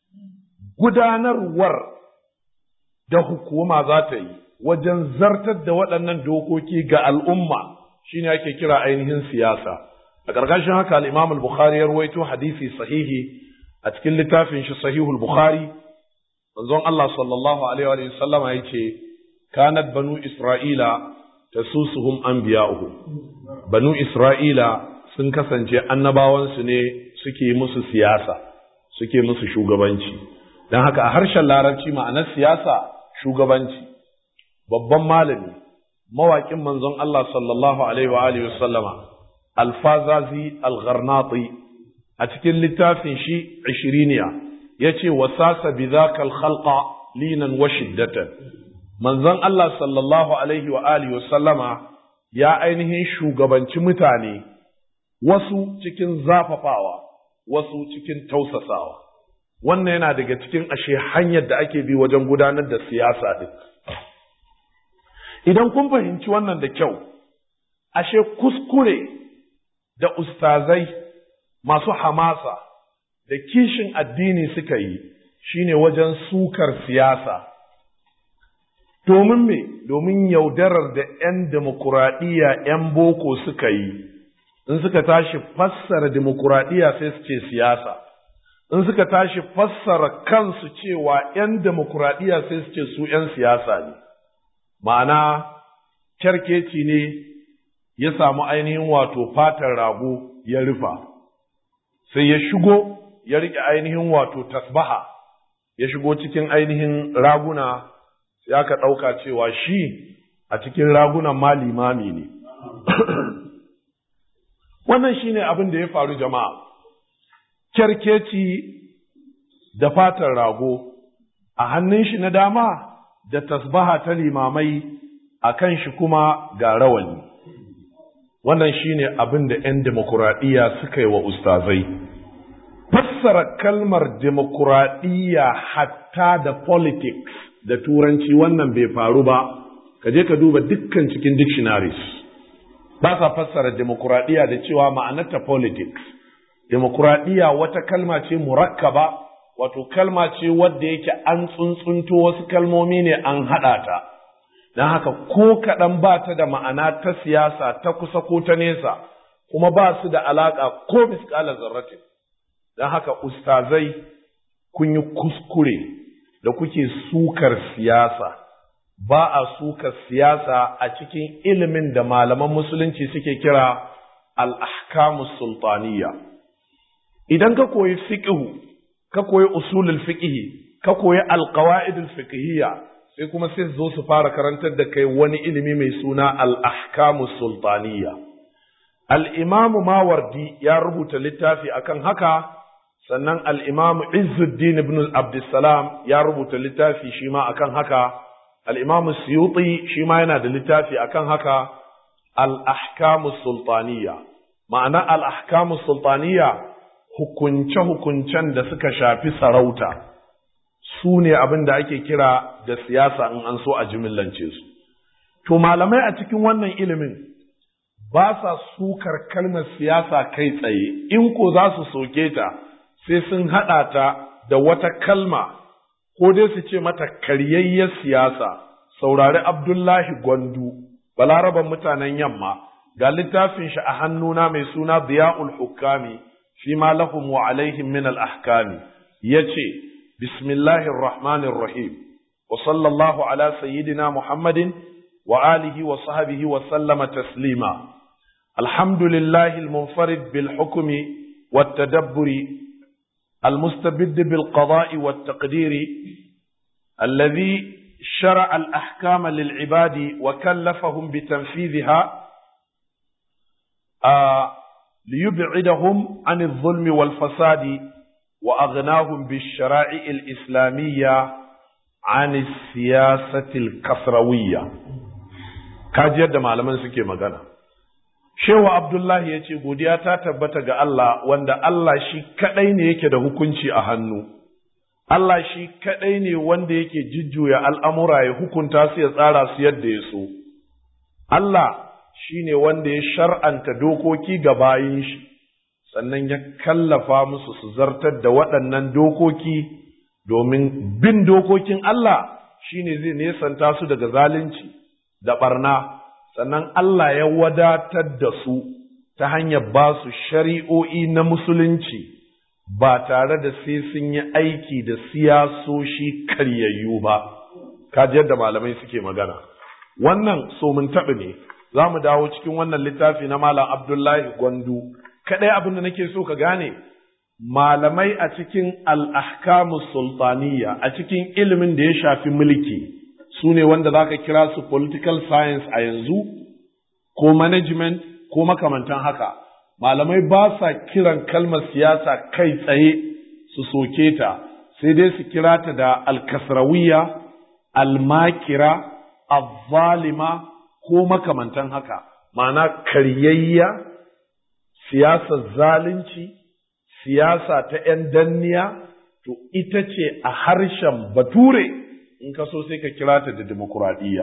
Gudanarwar da hukuma za ta yi wajen zartar da waɗannan dokoki ga al'umma shine ake kira ainihin siyasa. A ƙarƙashin haka al-Imam al-Bukhari ya rawaito hadisi sahihi a cikin littafin shi Sahihul Bukhari. Manzon Allah sallallahu alaihi wa sallama yace kanat banu Isra'ila tasusuhum anbiya'uhum. Banu Isra'ila sun kasance annabawansu ne suke musu siyasa, suke musu shugabanci. Don haka a harshen larabci ma'anar siyasa shugabanci. Babban malami, mawaƙin manzon Allah sallallahu alaihi wa alihi wasallama, Al-Fazazi Al-Gharnati, a cikin littafin shi Ishiriniya, yace wasasa bidhaka al-khalqa linan wa shiddatan. Manzon Allah sallallahu alaihi wa alihi wasallama ya ainihin shugabanci mutane, wasu cikin zafafawa, wasu cikin tausasawa. Wannan yana daga cikin ashe hanyar da ake bi wajen gudanar da siyasa din. Idan kun fahimci wannan da kyau, ashe kuskure da ustazai masu hamasa da kishin addini suka yi shine wajen sukar siyasa. Domin me? Domin yaudarar da ‘yan demokuraɗiyya ‘yan boko suka yi, in suka tashi fassara demokuraɗiyya sai su ce siyasa, in suka tashi fassara kansu cewa ‘yan demokuraɗiyya sai su ce su ‘yan siyasa ne. Ma'ana, kyarkeci ne ya samu ainihin wato fatar rago ya rufa, sai ya shigo ya riƙe ainihin wato tasbaha, ya shigo cikin ainihin raguna. Ya ka ɗauka cewa shi a cikin ragunan ma limami ne. Wannan shi ne abin da ya faru jama'a. Kyarkeci da fatar rago a hannun shi na dama da tasbaha ta limamai a kan shi kuma ga rawani. Wannan shi ne abin da ‘yan demokuraɗiyya suka yi wa ustazai. Fassara kalmar demokuraɗiyya hatta da politics da turanci wannan bai faru ba, ka je ka duba dukkan cikin dictionaries. Ba sa fassara demokuraɗiyya da cewa ma'anarta politics. Demokuraɗiyya wata kalma ce murakkaba, wato kalma ce wadda yake an tsuntsunto wasu kalmomi ne an haɗa ta. Don haka ko kaɗan ba ta da ma'ana ta siyasa ta kusa ko ta nesa, kuma ba su da alaƙa ko miskala zarratin. Don haka ustazai kun yi kuskure da kuke sukar siyasa, ba a sukar siyasa a cikin ilimin da malaman musulunci suke kira al-ahkamus sultaniya. Idan ka koyi fiqhu, ka koyi usulul fiqhi, ka koyi al-qawaidul fiqhiyya, sai kuma sai zo su fara karantar da kai wani ilimi mai suna al-ahkamus sultaniya. Al-Imam Mawardi ya rubuta littafi akan haka, sannan al'imamu Izzuddin ibn Abdussalam ya rubuta littafi shi ma akan haka, al'imamu Suyuti shi ma yana da littafi akan haka, al'ahkamu sultaniya. Ma'ana al'ahkamu sultaniya hukunce-hukuncen da suka shafi sarauta, su ne abin da ake kira da siyasa in an so a jimillance su. To malamai a cikin wannan ilimin ba sa sukar kalmar siyasa kai tsaye, in ko za su soke ta, sai sun haɗa ta da wata kalma ko dai su ce mata karyayyar siyasa. Saurari Abdullahi Gwandu, balaraban mutanen yamma, ga littafin shi a hannuna mai suna Diya'ul Hukami fi ma lahum wa alaihim min al-ahkami, yace bismillahir rahmanir rahim wa sallallahu ala sayyidina Muhammadin wa alihi wa sahbihi wa sallama taslima. Alhamdulillahi al-munfarid bil hukmi wat tadabburi المستبد بالقضاء والتقدير الذي شرع الأحكام للعباد وكلفهم بتنفيذها آه ليبعدهم عن الظلم والفساد وأغناهم بالشرائع الإسلامية عن السياسة الكسروية. كاجية معلمان سكي مغانا Shehu Abdullahi ya ce, Godiya ta tabbata ga Allah, wanda Allah shi kaɗai ne yake da hukunci a hannu, Allah shi kaɗai ne wanda yake jujjuya al'amura ya hukunta su ya tsara su yadda ya so. Allah shi ne wanda ya shar'anta dokoki ga bayin shi, sannan ya kallafa musu su zartar da waɗannan dokoki domin bin dokokin Allah shi ne zai nesanta su daga zalunci da ɓarna. Sannan Allah ya wadatar da su ta hanyar ba su shari'o'i na musulunci ba tare da sai sun yi aiki da siyasoshi karyayyu ba. Kaji yadda malamai suke magana. Wannan so mun taɓa ne, za mu dawo cikin wannan littafi na Malam Abdullahi Gwandu. Kaɗai abin da nake so ka gane, malamai a cikin al'ahkamu sultaniya, a cikin ilimin da ya shafi mulki, su ne wanda za ka kira su political science a yanzu ko management ko makamantan haka. Malamai ba sa kiran kalmar siyasa kai tsaye su soke ta, sai dai su kira ta da alkasrawiya, almakira, azzalima ko makamantan haka. Ma'ana karyayya, siyasar zalunci, siyasa ta ‘yan danniya, to ita ce a harshen Bature. In ka so sai ka kira ta da demokuraɗiyya.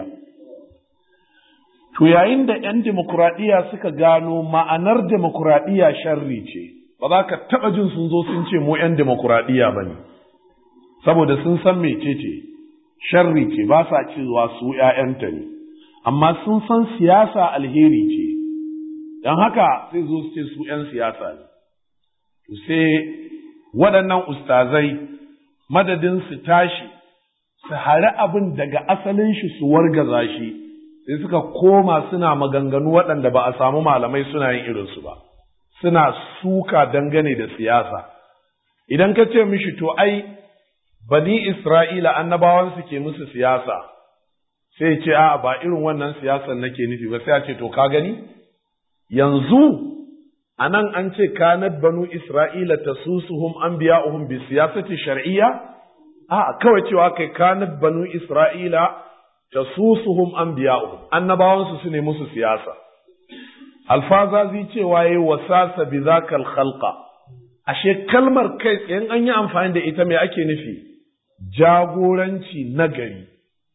To yayin da ‘yan demokuraɗiyya suka gano ma'anar demokuraɗiyya sharri ce, ba za ka taɓa jin sun zo sun ce mu ‘yan demokuraɗiyya ba ne, saboda sun san mece ce, sharri ce, ba sa cewa su ‘ya'yanta ne, amma sun san siyasa alheri ce, don haka sai zo su ce su ‘yan siyasa ne. To sai waɗannan ustazai madadin su tashi su hari abin daga asalin shi su wargaza shi, sai suka koma suna maganganu waɗanda ba a samu malamai suna yin irinsu ba, suna suka dangane da siyasa. Idan ka ce mishi to ai bani Isra'ila annabawansu ke musu siyasa, sai ce a ba irin wannan siyasan nake nufi ba, sai a ce to ka gani yanzu a nan an ce kanat banu Isra'ila tasusuhum anbiya'uhum bi siyasati shar'iyya. A'a kawai cewa kai kanat banu Isra'ila tasusuhum anbiya'uhum, annabawansu su ne musu siyasa. Alfazazi cewa yayi wasasa bi zakal khalqa, ashe kalmar kai tsayen an yi amfani da ita me ake nufi? Jagoranci nagari.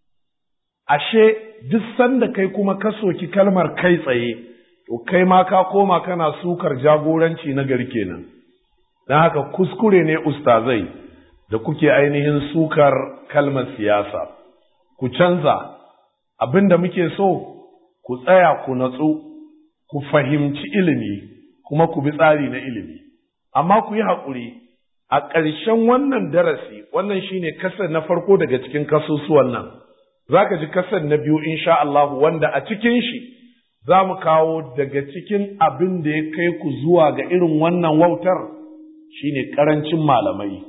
Ashe duk sanda kai kuma ka soki kalmar kai tsaye, to kai ma ka koma kana sukar jagoranci nagari kenan. Dan haka kuskure ne ustazai da kuke ainihin sukar kalmar siyasa, ku canza abin da muke so, ku tsaya ku natsu, ku fahimci ilimi, kuma ku bi tsari na ilimi. Amma ku yi haƙuri, a ƙarshen wannan darasi, wannan shine kasar na farko daga cikin kasusuwan nan, za ka ji kasar na biyu insha Allah, wanda a cikin shi za mu kawo daga cikin abin da ya kai ku zuwa ga irin wannan wautar shine ƙarancin malamai.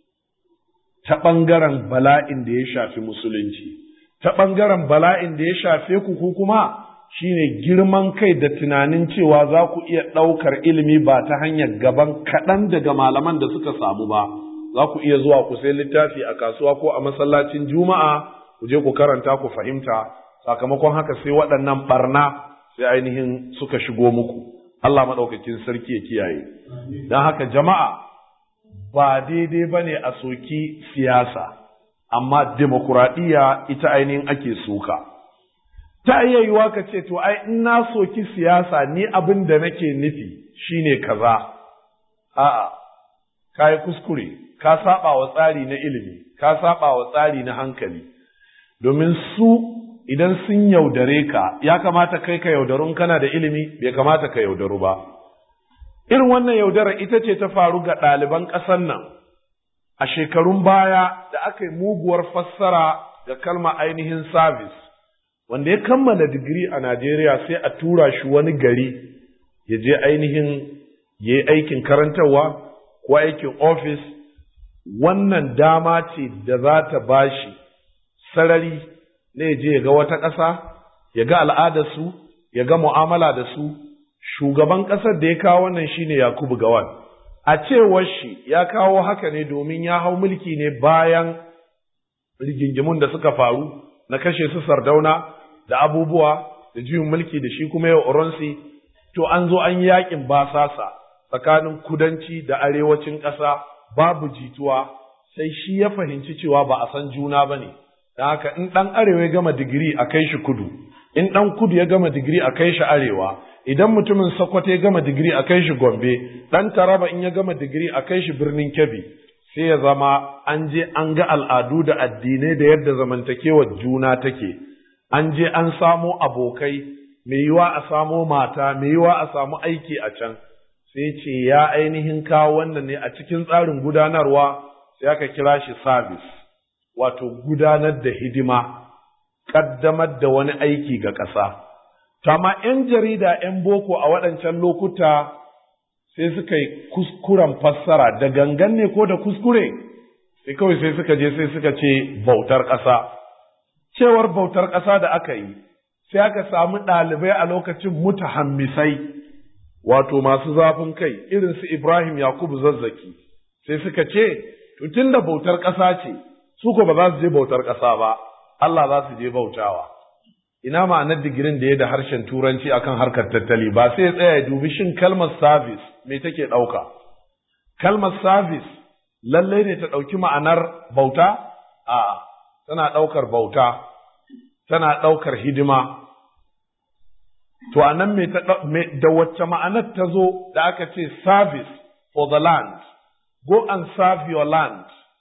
Ta ɓangaren bala'in da ya shafi musulunci, ta ɓangaren bala'in da ya shafe ku ku kuma shine girman kai da tunanin cewa za ku iya ɗaukar ilimi ba ta hanyar gaban kaɗan daga malaman da suka samu ba, za ku iya zuwa ku sai littafi a kasuwa ko a masallacin juma'a ku je ku karanta ku fahimta, sakamakon haka sai waɗannan ɓarna sai ainihin suka shigo muku. Allah maɗaukakin sarki ya kiyaye. Don haka jama'a, ba daidai ba ne a soki siyasa, amma demokuraɗiyya ita ainihin ake suka. Ta iya yiwa ka ce, to, ai, in na soki siyasa ni abin da nake nufi shine kaza. A'a, ka yi kuskure, ka saba wa tsari na ilimi, ka saba wa tsari na hankali, domin su idan sun yaudare ka, ya kamata kai ka yaudarun kana da ilimi, bai kamata ka yaudaru ba. Irin wannan yaudara ita ce ta faru ga ɗaliban ƙasar nan a shekarun baya da aka yi muguwar fassara ga kalma ainihin service, wanda ya kammala digiri a Najeriya sai a tura shi wani gari ya je ainihin ya yi aikin karantarwa ko aikin ofis. Wannan dama ce da za ta bashi sarari ne je ya ga wata ƙasa, ya ga al'adarsu, ya ga mu'amala da su. Shugaban ƙasar da ya kawo wannan shine Yakubu Gowon. A cewar shi ya kawo haka ne domin ya hau mulki ne bayan rigingimun da suka faru na kashe su Sardauna da abubuwa da juyin mulki da shi kuma yau Oronsi. To an zo an yi yakin basasa tsakanin kudanci da arewacin ƙasa, babu jituwa, sai shi ya fahimci cewa ba a san juna ba ne. Da haka in ɗan arewa ya gama digiri a kai shi kudu, in ɗan kudu ya gama digiri a kai shi arewa, idan mutumin Sokoto ya gama digiri a kai shi Gombe, ɗan Taraba in ya gama digiri a kai shi birnin Kebbi, sai ya zama an je an ga al'adu da addinai da yadda zamantakewar juna take, an je an samo abokai, mai yiwa a samo mata, mai yiwa a samu aiki a can. Sai ce ya ainihin kawo wannan ne a cikin tsarin gudanarwa, sai aka kira shi service, wato gudanar da hidima, ƙaddamar da wani aiki ga ƙasa. Tama ‘yan jarida ‘yan boko a waɗancan lokuta sai suka yi kuskuren fassara, da gangan ne ko da kuskure, sai kawai sai suka je sai suka ce bautar ƙasa. Cewar bautar ƙasa da aka yi, sai aka samu ɗalibai a lokacin mutahammisai, wato masu zafin kai, irin su Ibrahim Yakubu Zazzaki, sai suka ce, tun da bautar ƙasa ce, su ko ba za su je bautar ƙasa ba, Allah za su je bautawa. Ina ma'anar digirin da ya da harshen Turanci akan harkar tattali, ba sai ya tsaya ya dubi shin kalmar service me take ɗauka. Kalmar service lallai ne ta ɗauki ma'anar bauta? A'a, tana ɗaukar bauta, tana ɗaukar hidima. To a nan da wacce ma'anar ta zo da aka ce service for the land, go and serve your land,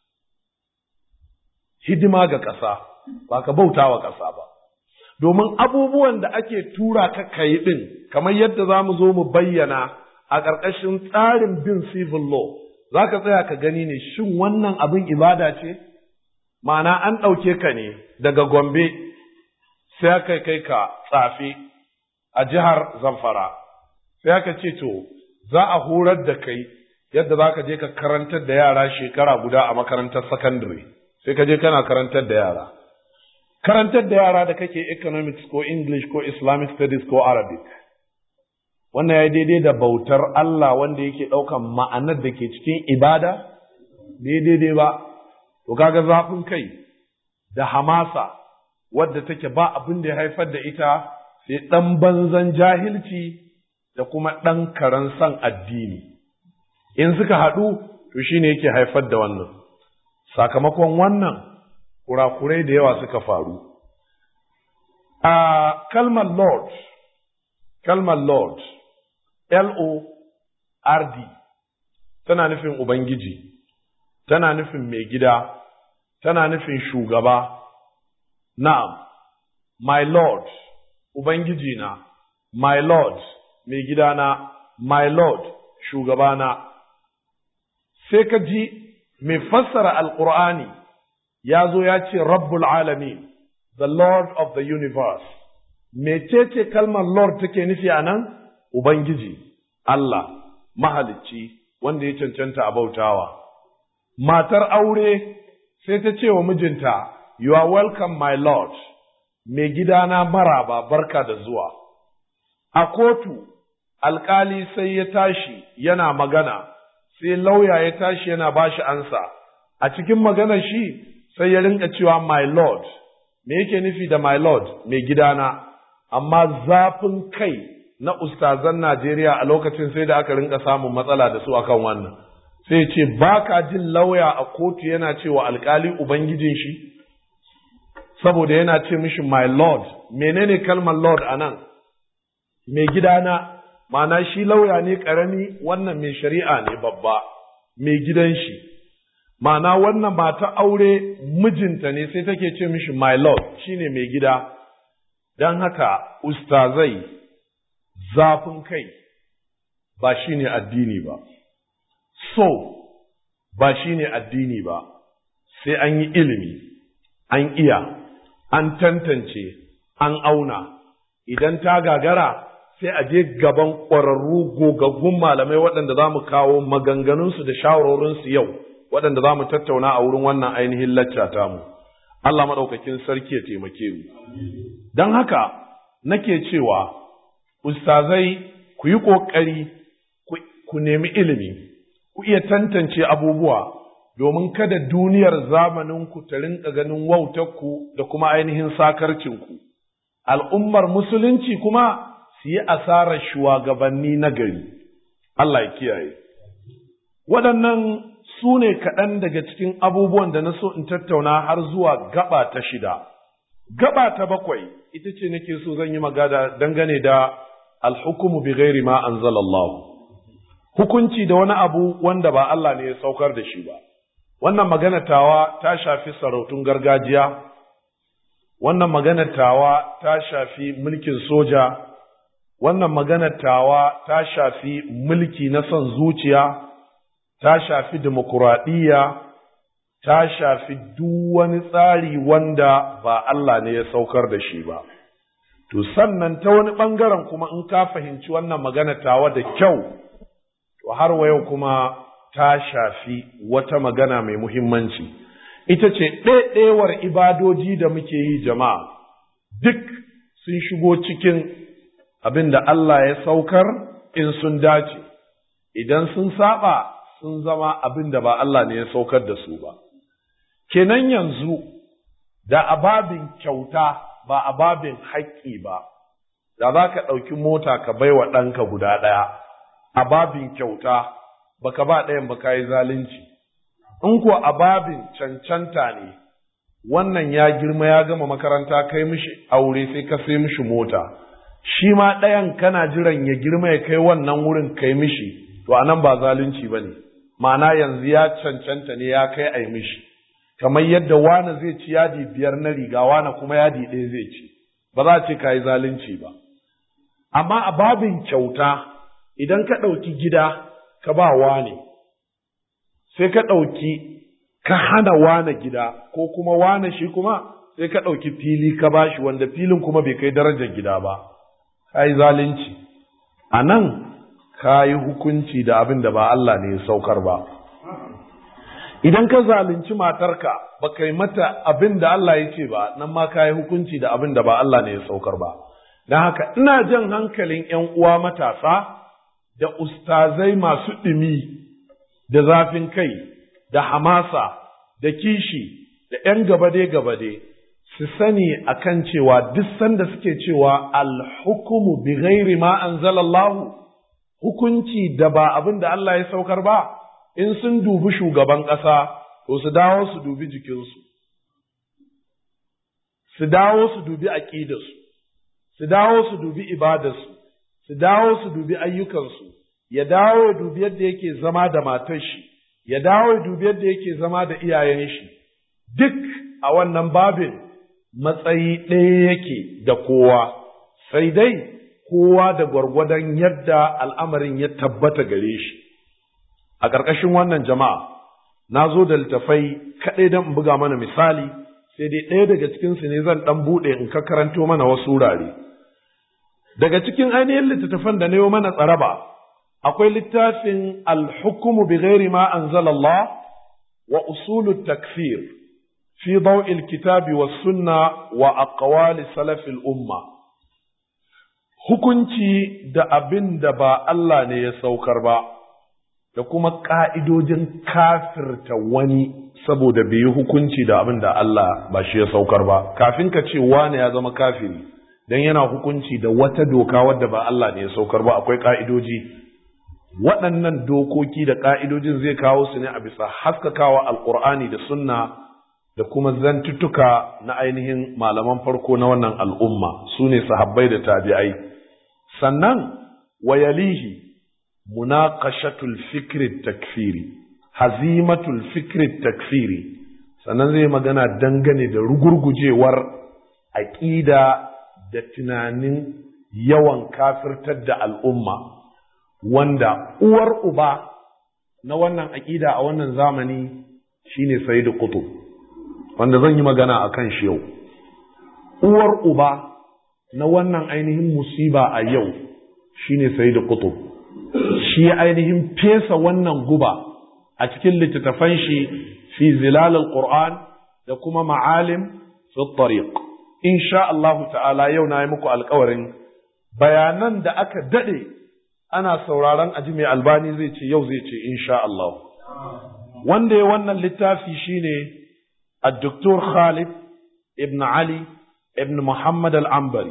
hidima ga ƙasa, ba ka bauta wa ƙasa ba. Domin abubuwan da ake tura ka kai ɗin, kamar yadda za mu zo mu bayyana a ƙarƙashin tsarin bin civil law, za ka tsaya ka gani ne shin wannan abin ibada ce? Ma'ana an ɗauke ka ne daga Gombe sai aka kai ka Tsafe a jihar Zamfara, sai aka ce to za a horar da kai yadda za ka je ka karantar da yara shekara guda a makarantar sakandare, sai ka je kana karantar da yara. Karantar da yara da kake economics ko English ko Islamic studies ko Arabic, wannan ya daidai da bautar Allah wanda yake ɗaukan ma'anar da ke cikin ibada? Bai daidai ba. To kaga zafin kai da hamasa wadda take ba abin da ya haifar da ita sai ɗan banzan jahilci da kuma ɗan karen san addini. In suka haɗu, to shine yake haifar da wannan. Sakamakon wannan, kurakurai da yawa suka faru. A kalmar Lord, kalmar Lord, L O R D, tana nufin Ubangiji, tana nufin mai gida, tana nufin shugaba. Na'am, my Lord, Ubangiji na, my Lord, mai gidana, my Lord, shugabana. Sai ka ji mai fassara Alƙur'ani ya zo ya ce Rabbul Alamin, the Lord of the universe. Mecece kalmar Lord take nufi a nan? Ubangiji, Allah, mahalicci, wanda ya cancanta a bautawa. Matar aure sai ta ce wa mijinta, you are welcome my Lord, mai gidana maraba, barka da zuwa. A kotu, alkali sai ya tashi yana magana, sai lauya ya tashi yana bashi ansa. A cikin maganar shi sai ya rinka cewa my Lord, me yake nufi da my Lord, mai gidana, amma zafin kai na ustazan Najeriya a lokacin sai da aka rinka samun matsala da su akan wannan. Sai ce ba ka jin lauya a kotu yana cewa alkali ubangijin shi, saboda yana ce mishi my Lord. Menene kalmar Lord a nan? Mai gidana, ma'ana shi lauya ne ƙarami, wannan mai shari'a ne babba. mai gidan shi, ma'ana wannan mata aure mijinta ne sai take ce mishi my lord, shine mai gida. Don haka ustazai zafin kai ba shine addini ba, so ba shine addini ba, sai an yi ilimi, an iya, an tantance, an auna. Idan ta gagara sai a je gaban ƙwararru gogaggun malamai waɗanda za mu kawo maganganunsu da shawarorinsu yau, waɗanda za mu tattauna a wurin wannan ainihin lacca tamu. Allah maɗaukakin sarki ya taimake mu. Don haka nake cewa ustazai ku yi ƙoƙari ku nemi ilimi, ku iya tantance abubuwa domin kada duniyar zamaninku ta rinka ganin wautarku da kuma ainihin sakarcinku. Al'ummar musulunci kuma su yi asarar shugabanni na gari. Allah ya kiyaye. Waɗannan su ne kaɗan daga cikin abubuwan da na so in tattauna har zuwa gaba ta shida. Gaba ta bakwai ita ce nake so zan yi magana dangane da alhukumu bi ghairi ma anzalallahu. Hukunci da wani abu wanda ba Allah ne ya saukar da shi ba. Wannan magana tawa ta shafi sarautun gargajiya, wannan magana tawa ta shafi mulkin soja, wannan magana tawa ta shafi mulki na son zuciya, ta shafi demokuraɗiyya, ta shafi duk wani tsari wanda ba Allah ne ya saukar da shi ba. To sannan ta wani ɓangaren kuma in ka fahimci wannan magana tawa da kyau, to har wa yau kuma ta shafi wata magana mai muhimmanci. Ita ce ɗaiɗewar ibadoji da muke yi jama'a, duk sun shigo cikin abin da Allah ya saukar in sun dace, idan sun saba sun zama abin da ba Allah ne ya saukar da su ba. Kenan yanzu da ababin kyauta ba ababin haƙƙi ba, da za ka ɗauki mota ka bai wa ɗanka guda ɗaya, ababin kyauta baka ba ɗayan ba ka yi zalunci. In ko ababin cancanta ne, wannan ya girma ya gama makaranta kai mishi aure sai ka sai mishi mota, shi ma ɗayan kana jiran ya girma ya kai wannan wurin kai mishi, to anan ba zalunci ba ne, ma'ana yanzu ya cancanta ne ya kai a yi mishi. Kamar yadda wani zai ci yadi biyar na riga, wani kuma yadi ɗaya zai ci, ba za a ce ka yi zalunci ba. Amma a babin kyauta, idan ka ɗauki gida ka ba wane, sai ka ɗauki ka hana wane gida, ko kuma wane shi kuma sai ka ɗauki fili ka ba shi wanda filin kuma bai kai darajar gida ba, ka yi zalunci. A nan ka yi hukunci da abin da ba Allah ne ya saukar ba. Idan ka zalunci matarka ba kai mata abin da Allah ya ce ba, nan ma ka yi hukunci da abin da ba Allah ne ya saukar ba. Don haka ina jan hankalin ‘yan uwa matasa da ustazai masu ɗumi da zafin kai da hamasa da kishi da ‘yan gabade-gabade su sani akan cewa duk sanda suke cewa alhukumu bi ghairi ma anzalallahu, hukunci da ba abin da Allah ya saukar ba, in sun dubi shugaban ƙasa to su dawo su dubi jikinsu, su dawo su dubi aƙidarsu, su dawo su dubi ibadarsu, su dawo su dubi ayyukansu, ya dawo ya dubi yadda yake zama da matar shi, ya dawo ya dubi yadda yake zama da iyayen shi, duk a wannan babin matsayi ɗaya yake da kowa, sai dai kowa da gwargwadon yadda al'amarin ya tabbata gare shi. A ƙarƙashin wannan jama'a, na zo da littafai kaɗai don in buga mana misali, sai dai ɗaya daga cikinsu ne zan ɗan buɗe in ka karanto mana wasu wurare. Daga cikin ainihin littattafan da na yi mana tsaraba, akwai littafin Al-Hukumu bi ghairi ma anzalallah wa usulu takfir fi daw'il kitabi was sunna wa aqwali salafil umma. Hukunci da abin da ba Allah ne ya saukar ba, da kuma ƙa'idojin kafirta wani saboda bai yi hukunci da abin da Allah ba shi ya saukar ba. Kafin ka ce wane ya zama kafiri, don yana hukunci da wata doka wadda ba Allah ne ya saukar ba, akwai ƙa'idoji. Waɗannan dokoki da ƙa'idojin zai kawo su ne a bisa haskakawa Alƙur'ani da sunna da kuma zantuttuka na ainihin malaman farko na wannan al'umma, su ne sahabbai da tabi'ai. Sannan wayalihi munaqashatul fikri takfiri, hazimatul fikri takfiri, sannan zai magana dangane da rugurgujewar aƙida da tunanin yawan kafirtar da al'umma, wanda uwar uba na wannan aƙida a wannan zamani shine Sayyid Qutb, wanda zan yi magana a kan shi yau. Uwar uba na wannan ainihin musiba a yau shine Sayyid Qutb, shi ainihin fesa wannan guba a cikin littattafan shi fi zilal al-Qur'an da kuma ma'alim fi tariq. Insha Allah ta'ala yau na yi muku alƙawarin bayanan da aka dade ana sauraron aji mai Albani zai ce yau zai ce insha Allah. Wanda ya wannan littafi shine الدكتور خالد ابن علي ابن محمد العنبري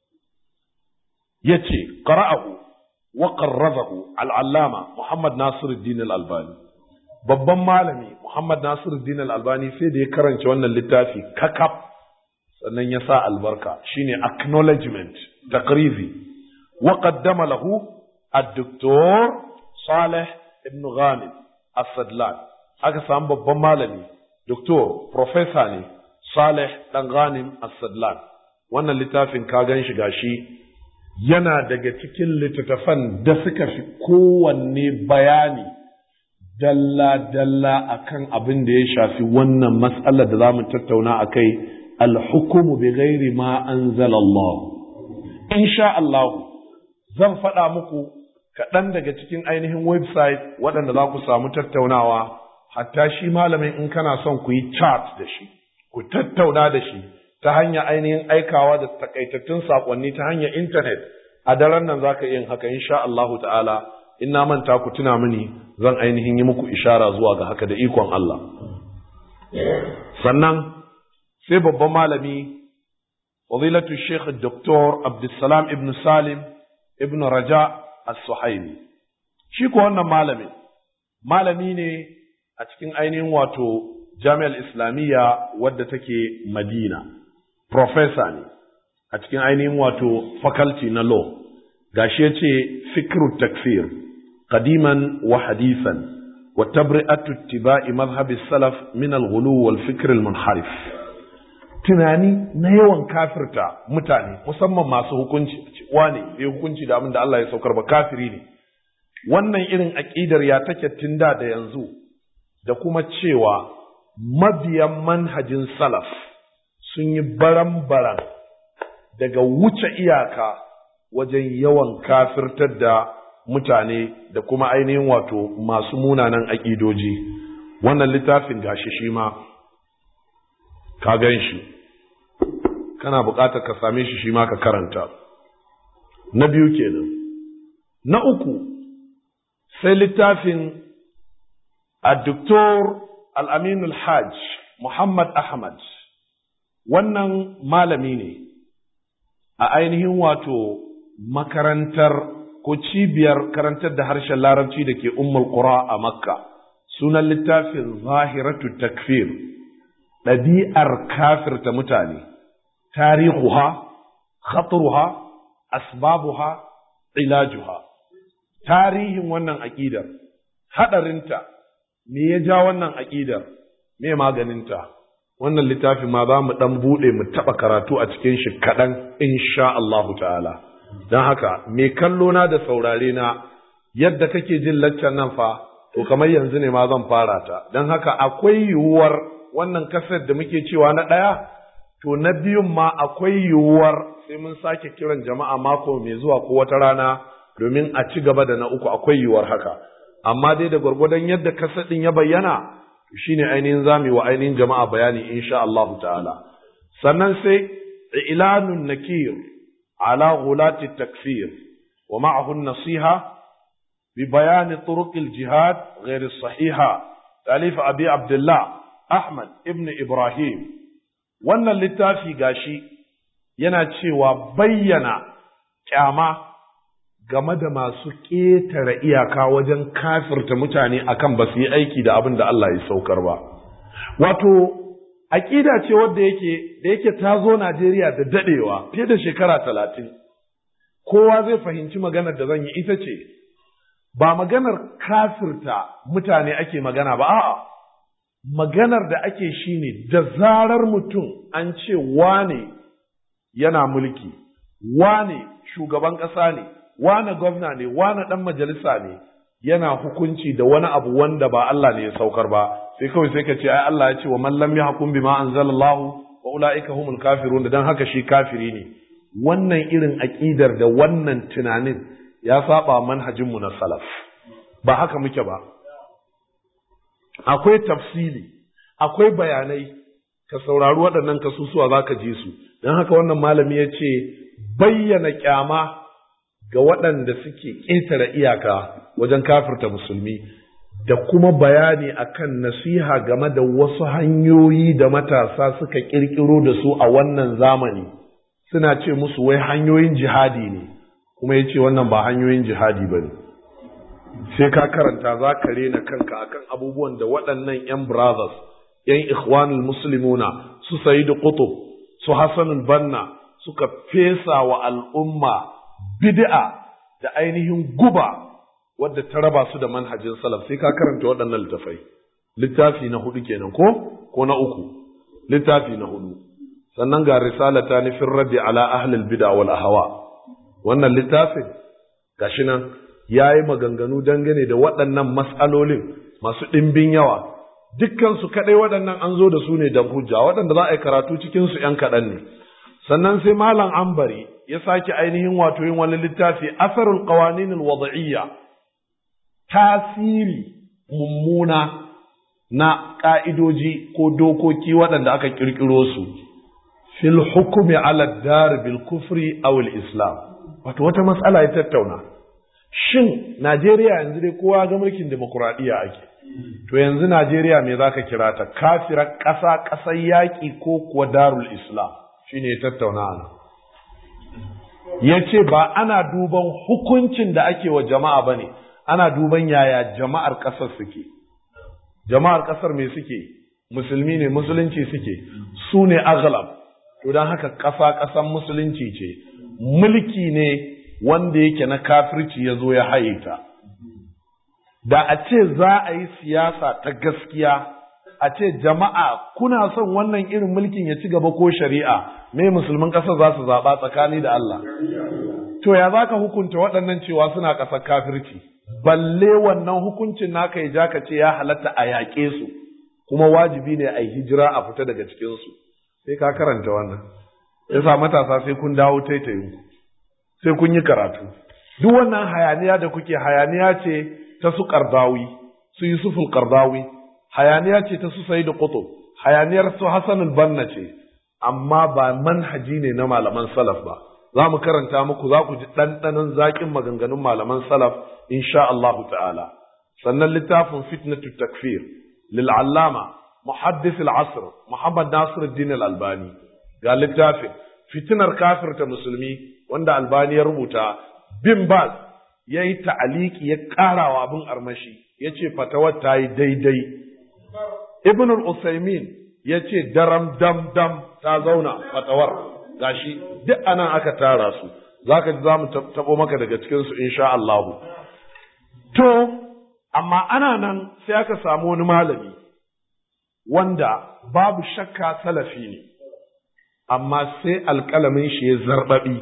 يتي قرأه وقرره العلامة محمد ناصر الدين الألباني. babban malami Muhammad Nasiruddin Al-Albani sai da ya karanta wannan littafi kakaf sannan ya sa albarka, shine acknowledgement taqrizi. wa qaddama lahu ad-doktor Salih ibn Ghanib As-Sadlan. aka samu babban malami doktor professor ne Salih dan Ghanim As-Sadlan. wannan littafin ka gan shi gashi yana daga cikin littattafan da suka fi kowanne bayani dalla-dalla akan abin da ya shafi wannan mas'alar da za mu tattauna a kai, alhukumu bi ghairi ma anzala Allah. Insha Allah zan faɗa muku kaɗan daga cikin ainihin website waɗanda za ku samu tattaunawa, hatta shi malamin in kana son ku yi chat da shi, ku tattauna da shi ta hanyar ainihin aikawa da takaitattun saƙonni ta hanyar intanet, a daren nan za ka yin haka insha Allah ta'ala. In na manta ku tuna mini zan ainihin yi muku ishara zuwa ga haka da ikon Allah. Sannan sai babban malami fadilatu Sheikh Doctor Abdulsalam ibn Salim ibn Raja As-Suhaimi. Shi ko wannan malami malami ne a cikin ainihin wato Jami'ar Islamiyya wadda take Madina. Professor ne a cikin ainihin wato faculty na law. Gashi yace fikru takfir قديما وحديثا وتبرئة اتباع مذهب السلف من الغلو والفكر المنحرف. tunani na yawan kafirta mutane musamman masu hukunci, wane bai hukunci da abin da Allah ya saukar ba kafiri ne. Wannan irin aƙidar ya take tunda da yanzu, da kuma cewa mabiyan manhajin salaf sun yi baran-baran daga wuce iyaka wajen yawan kafirtar da mutane da kuma ainihin wato masu munanan aƙidoji. Wannan littafin gashi shi ma ka gan shi, kana buƙatar ka same shi shi ma ka karanta. Na biyu kenan. Na uku sai littafin الدكتور الأمين الحاج محمد أحمد. wannan malami ne a ainihin wato makarantar ko cibiyar karantar da harshen larabci da ke ummul qura a makka. Sunan littafin zahiratu takfir, ɗabi'ar kafirta mutane, tarihuha, khatruha, asbabuha, ilajuha. Tarihin wannan aƙidar, haɗarinta, me ya ja wannan aƙidar, me maganinta. Wannan littafin ma za mu ɗan buɗe mu taɓa karatu a cikin shi kaɗan insha Allahu ta'ala. Don haka, me kallo na da saurare na yadda kake jin laccan nan fa, to kamar yanzu ne ma zan fara ta. Don haka akwai yiwuwar wannan kaset da muke cewa na ɗaya, to na biyun ma akwai yiwuwar sai mun sake kiran jama'a mako mai zuwa ko wata rana domin a ci gaba da na uku, akwai yiwuwar haka. Amma dai da gwargwadon yadda kaset ɗin ya bayyana, shine ainihin zamu wa ainihin jama'a bayani insha Allah ta'ala. Sannan sai ilanun nakir على غلاة التكفير ومعه النصيحة ببيان طرق الجهاد غير الصحيحة، تأليف أبي عبد الله أحمد ابن إبراهيم. wannan littafi gashi yana cewa bayyana kyama game da masu ƙetare iyaka wajen kafirta mutane akan ba su yi aiki da abin da Allah ya saukar ba. Wato aƙida ce wadda yake da yake ta zo Najeriya da dadewa fiye da shekara talatin. Kowa zai fahimci maganar da zan yi ita ce, ba maganar kafirta mutane ake magana ba, a'a maganar da ake shine da zarar mutum an ce wane yana mulki, wane shugaban ƙasa ne, wane gwamna ne, wane ɗan majalisa ne, yana hukunci da wani abu wanda ba Allah ne ya saukar ba, sai kawai sai ka ce ai Allah ya ce wa man lam yahkum bima anzalallahu wa ulaika humul kafirun, dan haka shi kafiri ne. Wannan irin aqidar da wannan tunanin ya saba manhajin mu na salaf, ba haka muke ba. Akwai tafsili, akwai bayanai, ka saurari waɗannan kasusuwa zaka ji su. Dan haka wannan malami ya ce bayyana kyama ga waɗanda suke ƙetare iyaka wajen kafirta musulmi, da kuma bayani akan nasiha game da wasu hanyoyi da matasa suka ƙirƙiro da su a wannan zamani, suna ce musu wai hanyoyin jihadi ne, kuma ya ce wannan ba hanyoyin jihadi ba ne. Sai ka karanta za ka rena kanka akan abubuwan da waɗannan ‘yan brothers, ‘yan ikhwanul muslimuna, su Sayidu Qutb, su Hassanul Banna suka fesa wa al'umma bid'a da ainihin guba wadda ta raba su da manhajin salaf. Sai ka karanta waɗannan littafai. Littafi na hudu kenan ko ko na uku, littafi na hudu. Sannan ga risalata ni fi raddi ala ahlil bid'a wal ahwa. Wannan littafin gashi nan yayi maganganu dangane da waɗannan mas'alolin masu ɗimbin yawa. Dukkan su kadai waɗannan an zo da su ne da hujja, waɗanda za a yi karatu cikin su ƴan kaɗan ne. Sannan sai Malam Ambari ya sake ainihin wato yin wani littafi asarul qawanin alwad'iyya, tasiri mummuna na ka'idoji ko dokoki waɗanda aka kirkiro su fil hukmi ala dar bil kufri aw al islam. Wato wata mas'ala ya tattauna, shin Najeriya yanzu dai kowa ga mulkin demokradiya ake, to yanzu Najeriya me zaka kira ta, kafirar ƙasa, ƙasar yaƙi ko kuwa darul islam? Shine ya tattauna ana. Ya ce ba ana duban hukuncin da ake wa jama'a ba ne, ana duban yaya jama'ar ƙasar suke. Jama'ar ƙasar me suke? Musulmi ne, musulunci suke, su ne aghlab. To don haka ƙasa ƙasan musulunci ce, mulki ne wanda yake na kafirci ya zo ya haye ta. Da a ce za a yi siyasa ta gaskiya, a ce jama'a kuna son wannan irin mulkin ya ci gaba ko shari'a, me musulmin ƙasar za su zaɓa tsakani da Allah? To ya za ka hukunta waɗannan cewa suna ƙasar kafirci, balle wannan hukuncin naka ya ja ka ce ya halatta a yaƙe su, kuma wajibi ne a yi hijira a fita daga cikinsu. Sai ka karanta wannan. Yasa matasa sai kun dawo taitayin, sai kun yi karatu. Duk wannan hayaniya da kuke, hayaniya ce ta su Qardawi, su Yusuful Qardawi, hayaniya ce ta su Sayyid Qutb, hayaniyar su Hassanul Banna ce, amma ba manhaji ne na malaman salaf ba. Za mu karanta muku, za ku ji ɗanɗanon zaƙin maganganun malaman salaf insha Allahu ta'ala. Sannan littafin Fitnatu Takfir lil Allama Muhaddis al-Asr Muhammad Nasiruddin al-Albani, ga littafin Fitinar kafirta musulmi wanda Albani ya rubuta. Bin Baz yayi ta'aliki, ya ƙarawa abin armashi, yace fatawar ta yi daidai. Ibn al-Usaymin ya ce daram dam dam ta zauna fatawar, gashi duk anan aka tara su, zaka ji zamu tabo maka daga cikin su insha Allah. To amma ana nan sai aka samu wani malami wanda babu shakka salafi ne, amma sai alƙalamin shi ya zarbabi.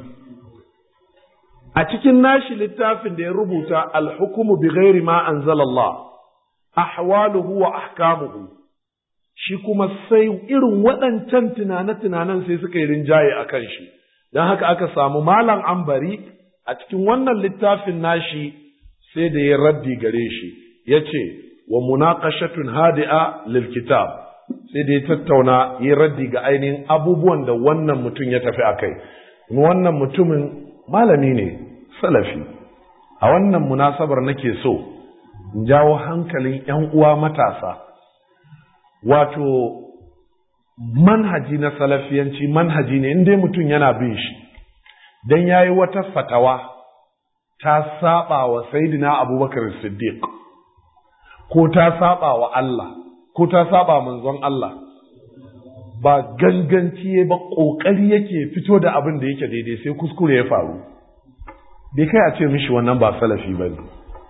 A cikin nashi littafin da ya rubuta al-hukmu bi ghairi ma anzalallah, ahwaluhu wa ahkamuhu, shi kuma sai irin waɗancan tunane-tunanen sai suka yi rinjaye a kan shi. Don haka aka samu Malam Ambari a cikin wannan littafin nashi sai da ya raddi gare shi, ya ce wa munaqashatun hadi'a lil kitab, sai da ya tattauna ya raddi ga ainihin abubuwan da wannan mutum ya tafi a kai. Wannan mutumin malami ne salafi. A wannan munasabar nake so in jawo hankalin ‘yan uwa matasa, wato manhaji na salafiyanci manhaji ne inda mutum yana bin shi, don ya yi wata fatawa ta saba wa Sayyidina Abubakar Siddiq, ko ta saba wa Allah, ko ta saba manzon Allah, ba ganganci ba ƙoƙari yake fito da abin da yake daidai sai kuskure ya faru, bai kai a ce mishi wannan ba salafi ba ne.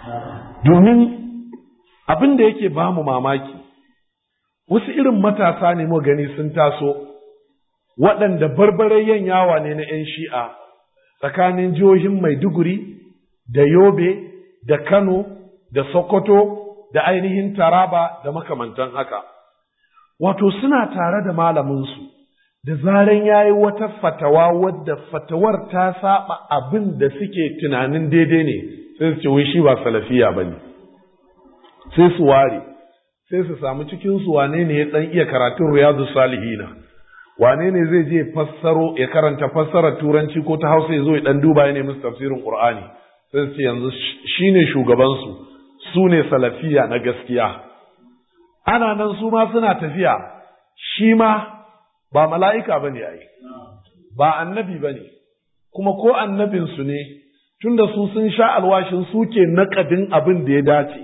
domin abin da yake ba mu mamaki wasu irin matasa ne mu gani sun taso waɗanda barbarayyan yawa ne na 'yan shi'a tsakanin jihohin Maiduguri da Yobe da Kano da Sokoto da ainihin Taraba da makamantan haka. Wato suna tare da malaminsu da zaren ya yi wata fatawa wadda fatawar ta saba abin da suke tunanin daidai ne sai su ce wai shi ba salafiya ba ne. Sai su ware, sai su samu cikinsu wane ne ya ɗan iya karatun Riyadu Salihina, wane ne zai je fassaro ya karanta fassarar Turanci ko ta Hausa ya zo ya ɗan duba ya nemi tafsirin Ƙur'ani. Sai su ce yanzu shi ne shugabansu, su ne salafiya na gaskiya. Ana nan su ma suna tafiya, shi ma ba mala'ika ba ne a yi, ba annabi ba ne, kuma ko annabinsu ne, tunda su sun sha alwashin suke naƙadin abin da ya dace.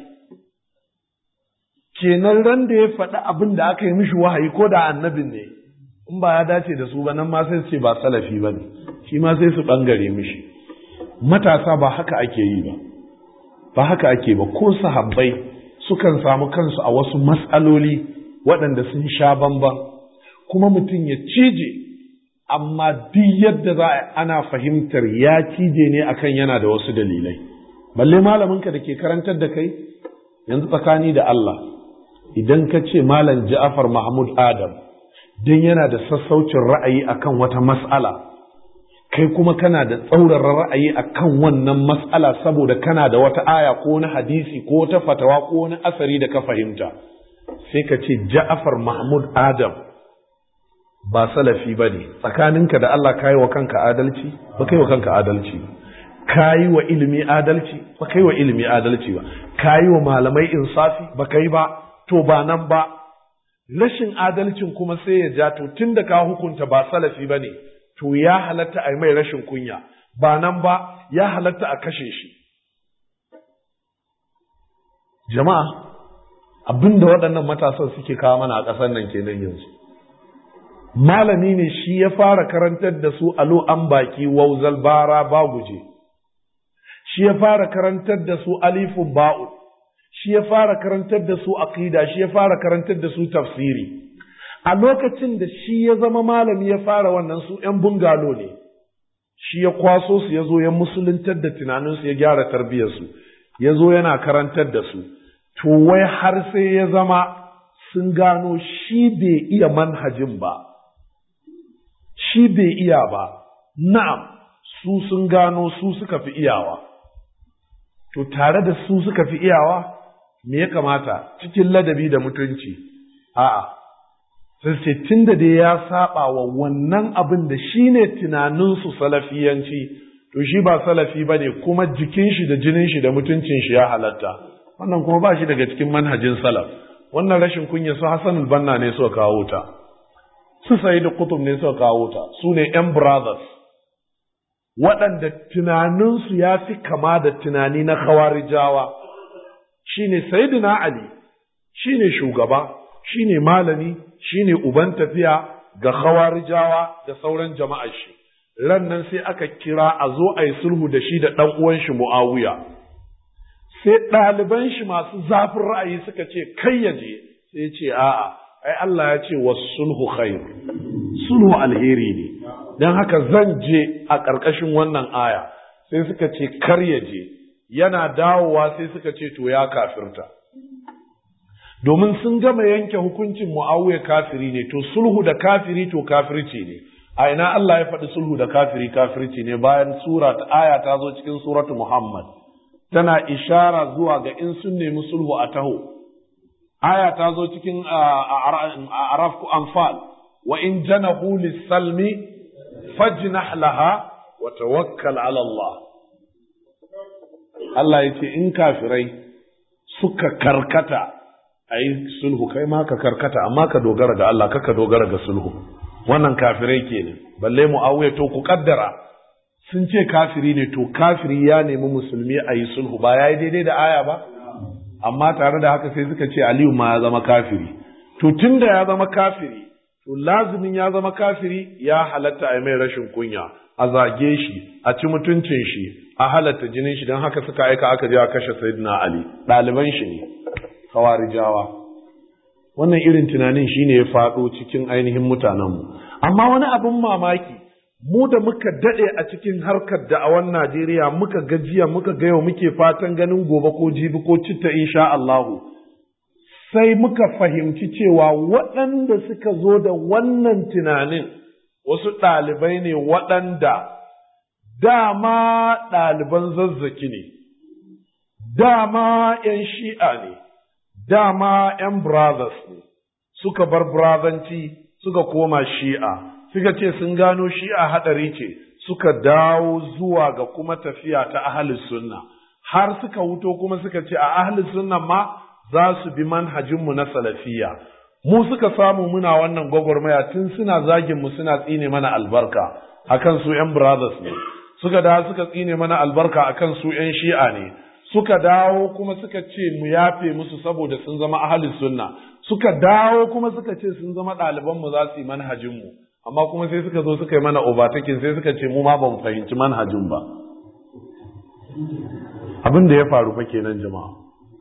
Kenan ran da ya faɗi abin da aka yi mishi wahayi ko da annabin ne, in ba ya dace da su ba nan ma sai su ce ba salafi ba ne, shi ma sai su ɓangare mishi. Matasa ba haka ake yi ba, ba haka ake ba, ko sahabbai sukan samu kansu a wasu matsaloli waɗanda sun sha bamban, kuma mutum ya cije, amma duk yadda za a ana fahimtar ya cije ne akan yana da wasu dalilai. Balle malaminka da ke karantar da kai, yanzu tsakani da Allah, idan ka ce Malam Ja'far Mahmud Adam, don yana da sassaucin ra'ayi akan wata mas'ala, kai kuma kana da tsauraran ra'ayi akan wannan mas'ala saboda kana da wata aya ko na hadisi ko wata fatawa ko wani asari da ka fahimta, sai ka ce Ja'far Mahmud Adam ba salafi ba ne. Tsakaninka da Allah ka yi wa kanka adalci? Ba kai wa kanka adalci ba. Ka yi wa ilimi adalci? Ba kai wa ilimi adalci ba. Ka yi wa malamai insafi? Ba kai ba. To ba nan ba. Rashin adalcin kuma sai ya ja to tun da ka hukunta ba salafi ba ne, to ya halatta a yi mai rashin kunya. Ba nan ba, ya halatta a kashe shi. Jama'a, abin da waɗannan matasan suke kawo mana a ƙasar nan kenan yanzu. Malami ne shi ya fara karantar da su alo an baki wauzal bara baguje, shi ya fara karantar da su alifun ba'u, shi ya fara karantar da su aqida, shi ya fara karantar da su tafsiri. A lokacin da shi ya zama malami ya fara wannan su ‘yan bungalo ne, shi ya kwaso su ya zo ya musuluntar da tunaninsu ya gyara tarbiyyarsu, ya zo yana karantar da su, to wai har sai ya zama sun gano shi bai iya manhajin ba. Shi bai iya ba, na'am, su sun gano su suka fi iyawa. To, tare da su suka fi iyawa, me ya kamata cikin ladabi da mutunci? A'a, sai ce tun da dai ya saba wa wannan abin da shi ne tunaninsu salafiyanci, to shi ba salafi ba ne kuma jikin shi da jinin shi da mutuncin shi ya halatta. Wannan kuma ba shi daga cikin manhajin salaf. Wannan rashin kunya su Hassanul Banna ne suka kawo ta. Su Sayyid Qutb ne suka kawo ta, su ne ‘yan brothers, waɗanda tunaninsu ya fi kama da tunani na Khawarijawa. Shi ne Sayyidina Ali, shi ne shugaba, shi ne malami, shi ne uban tafiya ga Khawarijawa da sauran jama'ar shi. Ran nan sai aka kira a zo a yi sulhu da shi da ɗan uwan shi Mu'awiya. Sai ɗaliban shi masu zafin ra'ayi suka ce kai ya je, sai ce a'a. Ai Allah ya ce wa sulhu khair, sulhu alheri ne, don haka zan je a ƙarƙashin wannan aya. Sai suka ce kar ya je, yana dawowa sai suka ce to ya kafirta, domin sun gama yanke hukuncin Muawiya kafiri ne, to sulhu da kafiri to kafirci ne. A ina Allah ya faɗi sulhu da kafiri kafirci ne bayan sura ta aya ta zo cikin suratu Muhammad tana ishara zuwa ga in sun nemi sulhu a taho. Aya ta zo cikin Araf ku Anfal, wa in janahu lis-salmi fajnah laha wa tawakkal ala Allah. Allah yace in kafirai suka karkata ayi sulhu, kai ma ka karkata amma ka dogara ga Allah, kaka dogara ga sulhu. Wannan kafirai kenan. Balle Muawiya, to ku kaddara sun ce kafiri ne, to kafiri ya nemi musulmi ayi sulhu, ba yayi daidai da aya ba? Amma tare da haka sai suka ce Aliyu ma ya zama kafiri. To tunda ya zama kafiri, to lazimin ya zama kafiri ya halatta a mai rashin kunya, a zage shi, a ci mutuncin shi, a halatta jinin shi, don haka suka aika aka je a kashe Sayyidina Ali, ɗaliban shi ne, Khawarijawa. Wannan irin tunanin shine ya faɗo cikin ainihin mutanenmu. Amma wani abin mamaki, mu da muka daɗe a cikin harkar da'awar Najeriya muka gajiya muka ga yau muke fatan ganin gobe ko jibi ko citta insha Allahu. Sai muka fahimci cewa waɗanda suka zo da wannan tunanin wasu ɗalibai ne waɗanda dama ɗaliban zazzaki ne, dama ‘yan shi'a ne, dama ‘yan brothers ne, suka bar brotherci suka koma shi'a, suka ce sun gano shi'a haɗari ce, suka dawo zuwa ga kuma tafiya ta ahlus sunna, har suka wuto kuma suka ce a ahlus sunna ma za su bi manhajinmu na salafiya. Mu suka samu muna wannan gwagwarmaya tun suna zagin mu suna tsine mana albarka akan su ‘yan brothers ne, suka dawo suka tsine mana albarka akan su ‘yan shi'a ne, suka dawo kuma suka ce mu yafe musu saboda sun zama ahlus sunna, suka dawo kuma suka ce sun zama ɗalibanmu za su yi manhajinmu, amma kuma sai suka zo suka yi mana overtaking sai suka ce mu ma ba mu fahimci manhajin ba. Abin da ya faru fa kenan jama'a.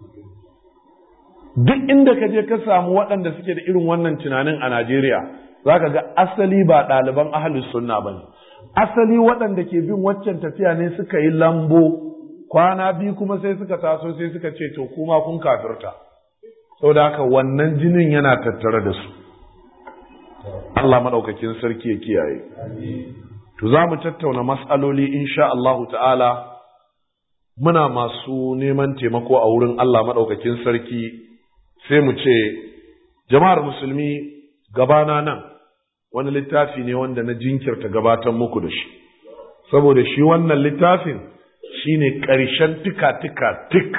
Duk inda ka je ka samu waɗanda suke da irin wannan tunanin a Najeriya, za ka ga asali ba ɗaliban ahlus sunna ba ne. Asali waɗanda ke bin waccan tafiya ne suka yi lambo, kwana biyu kuma sai suka taso sai suka ce to kuma kun kafirta. Saboda haka wannan jinin yana tattare da su. Allah maɗaukakin sarki ya kiyaye. To za mu tattauna mas'aloli insha Allahu ta'ala, muna masu neman taimako a wurin Allah maɗaukakin sarki. Sai mu ce, jama'ar musulmi gabana nan, wani littafi ne wanda na jinkirta gabatar muku da shi, saboda shi wannan littafin shi ne ƙarshen tika-tika-tik.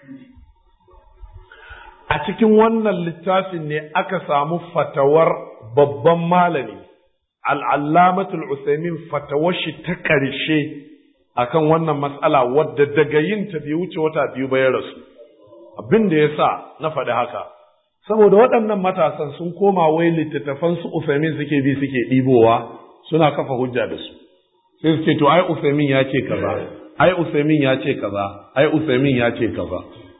A cikin wannan littafin ne aka samu fatawar babban malami, al'allamatul Usaimin, fatawar shi ta ƙarshe akan wannan matsala wadda daga yin ta bai wuce wata biyu ba ya rasu. Abin da ya sa na faɗi haka, saboda waɗannan matasan sun koma wai littattafan su Usaimin suke bi suke ɗibowa suna kafa hujja da su. Sai suke to ai Usaimin ya ce kaza, ai Usaimin ya ce kaza, ai Usaimin ya ce kaza.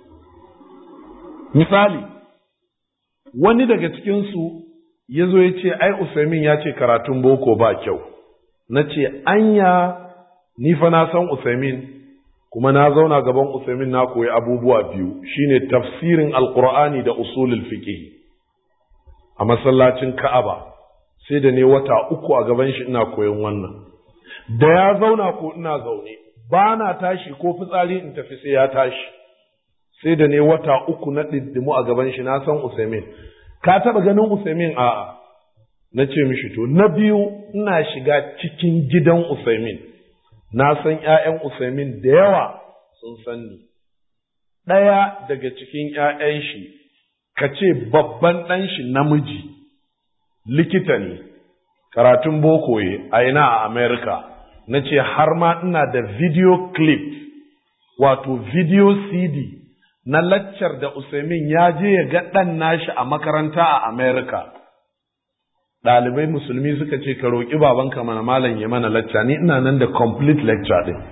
Misali, wani daga cikinsu ya zo ya ce ai Usaimin ya ce karatun boko ba kyau. Na ce anya ni fa na san Usaimin, kuma na zauna gaban Usaimin na koyi abubuwa biyu, shine tafsirin Alƙur'ani da usulul fiqh a masallacin Ka'aba. Sai da ne wata uku a gaban shi ina koyon wannan. Da ya zauna ko ina zaune, ba na tashi ko fitsari in tafi sai ya tashi. Sai da ne wata uku na diddimu a gaban shi, na san Usaimin. Ka taɓa ganin Usaimin? A'a. Na ce mishi to na biyu ina shiga cikin gidan Usaimin. Na san ‘ya'yan Usaimin da yawa sun san ni. Ɗaya daga cikin ‘ya'yan shi, ka ce babban ɗan shi namiji, likita ne, karatun bokoye a ina a Amerika. Na ce har ma ina da video clip, wato video C D na laccar da Usaimin ya je ya ga ɗan nashi a makaranta a Amerika. Ɗalibai musulmi suka ce ka roƙi babanka mana malam ya mana lacca, ni ina nan da complete lecture ɗin.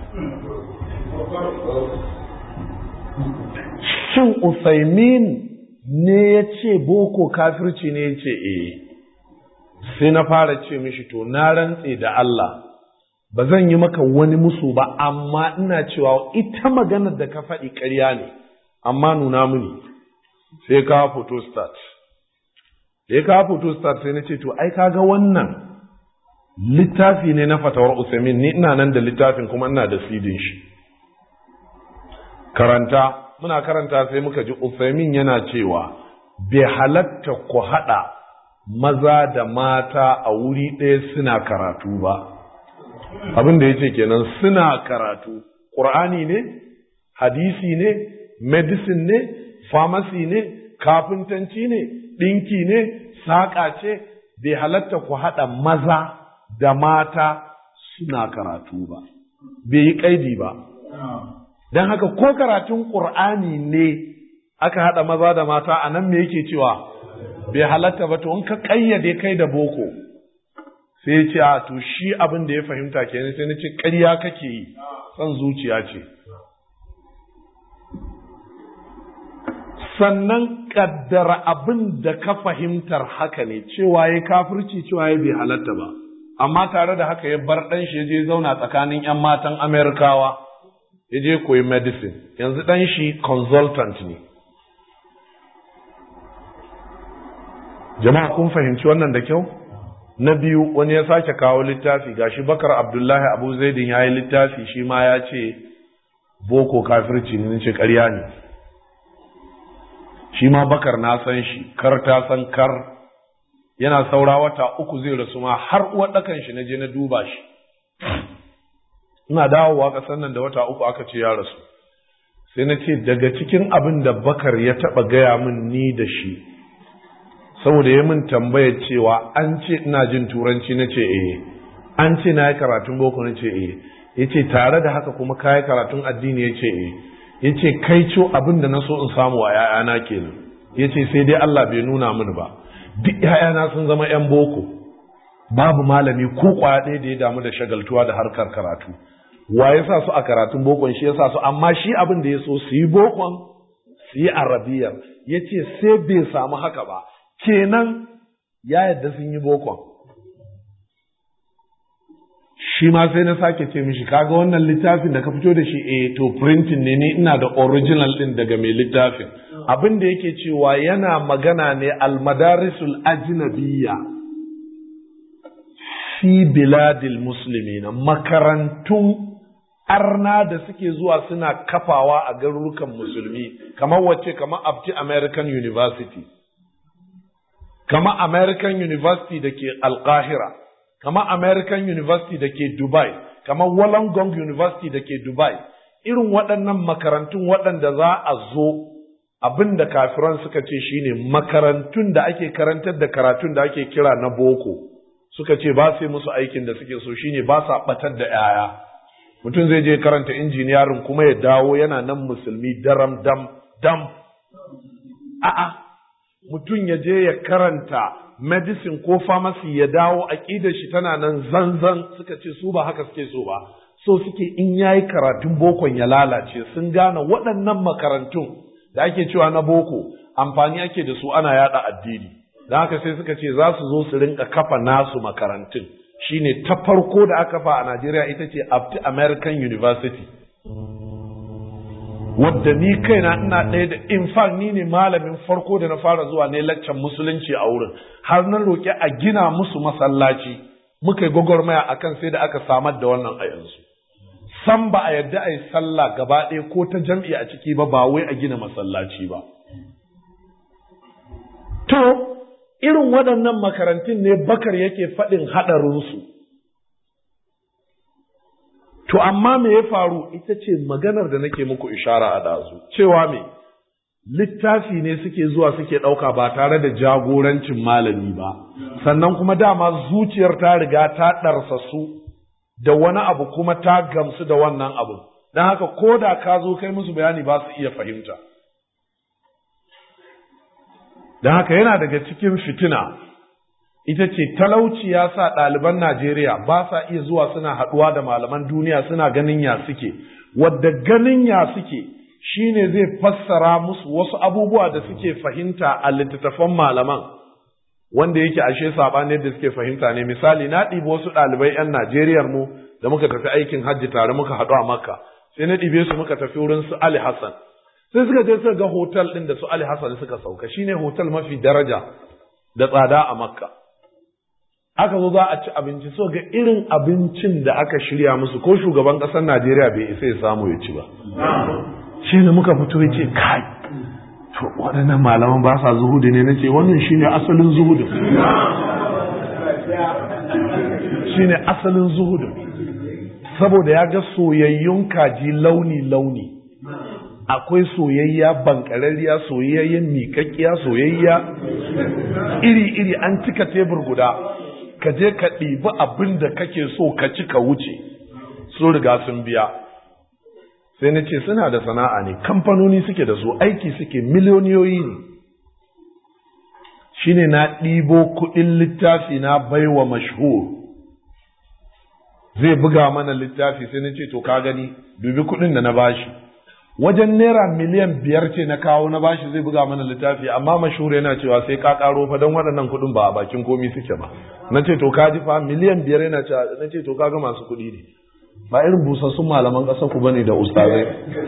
Shin Usaimin ne ya ce boko kafirci ne ya ce eh. Sai na fara ce mishi to na rantse da Allah ba zan yi maka wani musu ba, amma ina cewa ita maganar da ka faɗi ƙarya ne, amma nuna mini. Sai ka photostat. Ya kawo photostat sai na ce to ai kaga wannan littafi ne na fatawar Usaimin, ni ina nan da littafin kuma ina da sidin shi. Karanta, muna karanta sai muka ji Usaimin yana cewa bai halatta ku haɗa maza da mata a wuri ɗaya suna karatu ba. Abin da ya ce kenan suna karatu, Ƙur'ani ne, hadisi ne, medicine ne, pharmacy ne, kafintanci ne, ɗinki ne, saƙa ce, bai halatta ku haɗa maza da mata suna karatu ba, bai yi ƙaidi ba. Don haka ko karatun ƙur'ani ne aka haɗa maza da mata a nan me yake cewa? bai halatta ba, to in ka kayyade kai da boko sai ya ce a to shi abin da ya fahimta kenan, sai na ce ƙarya kake yi, son zuciya ce. Sannan kaddara abin da ka fahimtar haka ne, cewa ya kafirci, cewa ya bai halatta ba, amma tare da haka ya bar ɗan shi ya je zauna tsakanin 'yan matan Amerikawa, ya je koyi medicine, yanzu ɗan shi consultant ne. Jama'a kun fahimci wannan da kyau? Na biyu, wani ya sake kawo littafi, gashi Bakar Abdullahi Abu Zaidin ya yi littafi, shi ma ya ce boko kafirci ne, ce ƙarya ne. Shi ma Bakar na san shi, kar ta san kar, yana saura wata uku zai rasu ma, har uwarɗakan shi na je na duba shi. Ina dawowa ƙasar nan da wata uku aka ce ya rasu. Sai na ce daga cikin abin da Bakar ya taɓa gaya min ni da shi, saboda ya min tambayar cewa an ce ina jin turanci, na ce eh, an ce na yi karatun boko, na ce eh, ya ce tare da haka kuma ka yi karatun addini, ya ce eh, ya ce kai co abin da na so in samu a ‘ya'yana kenan, ya ce sai dai Allah bai nuna mini ba, duk ‘ya'yana sun zama ‘yan boko, babu malami ko kwaya ɗaya da ya damu da shagaltuwa da harkar karatu. Wa ya sa su a karatun bokon shi ya sa su, amma shi abin da ya so su yi bokon su yi arabiyar, ya ce sai bai samu haka ba, kenan ya yadda sun yi bokon. Shi ma sai na sake ce mishi, kaga wannan littafin da ka fito da shi, eh to printing ne, ni ina da original din daga mai littafin. Abin da yake cewa yana magana ne almadarisul ajnabiyya fi biladil muslimin, makarantun arna da suke zuwa suna kafawa a garurukan musulmi, kamar wacce, kamar Abti American University, kamar American University da ke Alƙahira, kamar American University da ke Dubai, kamar Wollongong University da ke Dubai. Irin waɗannan makarantun waɗanda za a zo, abin da kafiran suka ce shine makarantun da ake karantar da karatun da ake kira na boko, suka ce ba sai musu aikin da suke so, shine ba sa ɓatar da ‘ya'ya. Mutum zai je karanta injiniyarin kuma ya dawo yana nan musulmi daram dam dam. A'a, mutum ya je ya karanta medicine ko pharmacy ya dawo aƙidar shi tana nan zanzan, suka ce su ba haka suke so ba, so suke in yayi karatun bokon ya lalace. Sun gane waɗannan makarantun da ake cewa na boko amfani ake da su ana yada addini, da haka sai suka ce za su zo su rinka kafa nasu makarantun. Shine ta farko da aka fa a Najeriya ita ce Abti American University, wadda ni kaina ina ɗaya da, in fact ni ne malamin farko da na fara zuwa ne laccan musulunci a wurin, har nan roƙi a gina musu masallaci, muka yi gwagwarmaya akan sai da aka samar da wannan a yanzu. San ba a yarda a yi sallah gaba ɗaya ko ta jam'i a ciki ba, ba wai a gina masallaci ba. To, irin waɗannan makarantun ne Bakar yake faɗin haɗarinsu. To, amma me ya faru ita ce maganar da nake muku ishara a ɗazu, cewa me, littafi ne suke zuwa suke ɗauka ba tare da jagorancin malami ba, sannan kuma dama zuciyar ta riga ta ɗarsa su da wani abu kuma ta gamsu da wannan abu, don haka ko da ka zo kai musu bayani ba su iya fahimta. Don haka yana daga cikin fitina, ita ce talauci ya sa ɗaliban Najeriya ba sa iya zuwa suna haɗuwa da malaman duniya suna ganin ya suke, wadda ganin ya suke shi ne zai fassara musu wasu abubuwa da suke fahimta a littattafan malaman, wanda yake ashe saɓani da suke fahimta ne. Misali, na ɗibi wasu ɗalibai ‘yan Najeriyar mu da muka tafi aikin hajji tare muka haɗu a Makka, sai na ɗibe su muka tafi wurin su Ali Hassan. Sai suka je suka ga hotel ɗin da su Ali Hassan suka sauka, shine hotel mafi daraja da tsada a Makka. Aka zo za a ci abinci, so ga irin abincin da aka shirya musu, ko shugaban ƙasar Najeriya bai isa ya samu ya ci ba. Shi ne muka fito ya ce, kai, to waɗannan malaman ba sa zuhudu ne, na ce wannan shine asalin zuhudu. Shine asalin zuhudu. Saboda ya ga soyayyun kaji launi-launi. Akwai soyayya bankararriya, soyayyen miƙaƙƙiya, soyayya iri-iri, an cika tebur guda, ka je ka ɗibi abin da kake so ka ci ka wuce, sun riga sun biya. Sai na ce suna da sana'a ne, kamfanoni suke da su, aiki suke, miliyoniyoyi ne. shine na ɗibo kuɗin littafi na baiwa mashhur zai buga mana littafi, sai na ce to ka gani dubi kuɗin da na bashi wajen naira miliyan biyar ce na kawo na bashi zai buga mana littafi, amma mashhur yana cewa sai ka karo fa don waɗannan kuɗin ba a bakin komi suke ba. Na ce to ka ji fa miliyan biyar yana cewa, na ce to kaga masu kuɗi ne ba irin busassun malaman ƙasar ku bane da ustazai.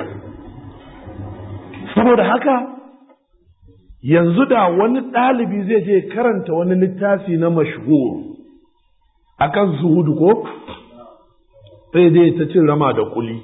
Saboda haka yanzu da wani ɗalibi zai je karanta wani littafi na mashhur akan zuhudu ko sai dai ta cin rama da kuli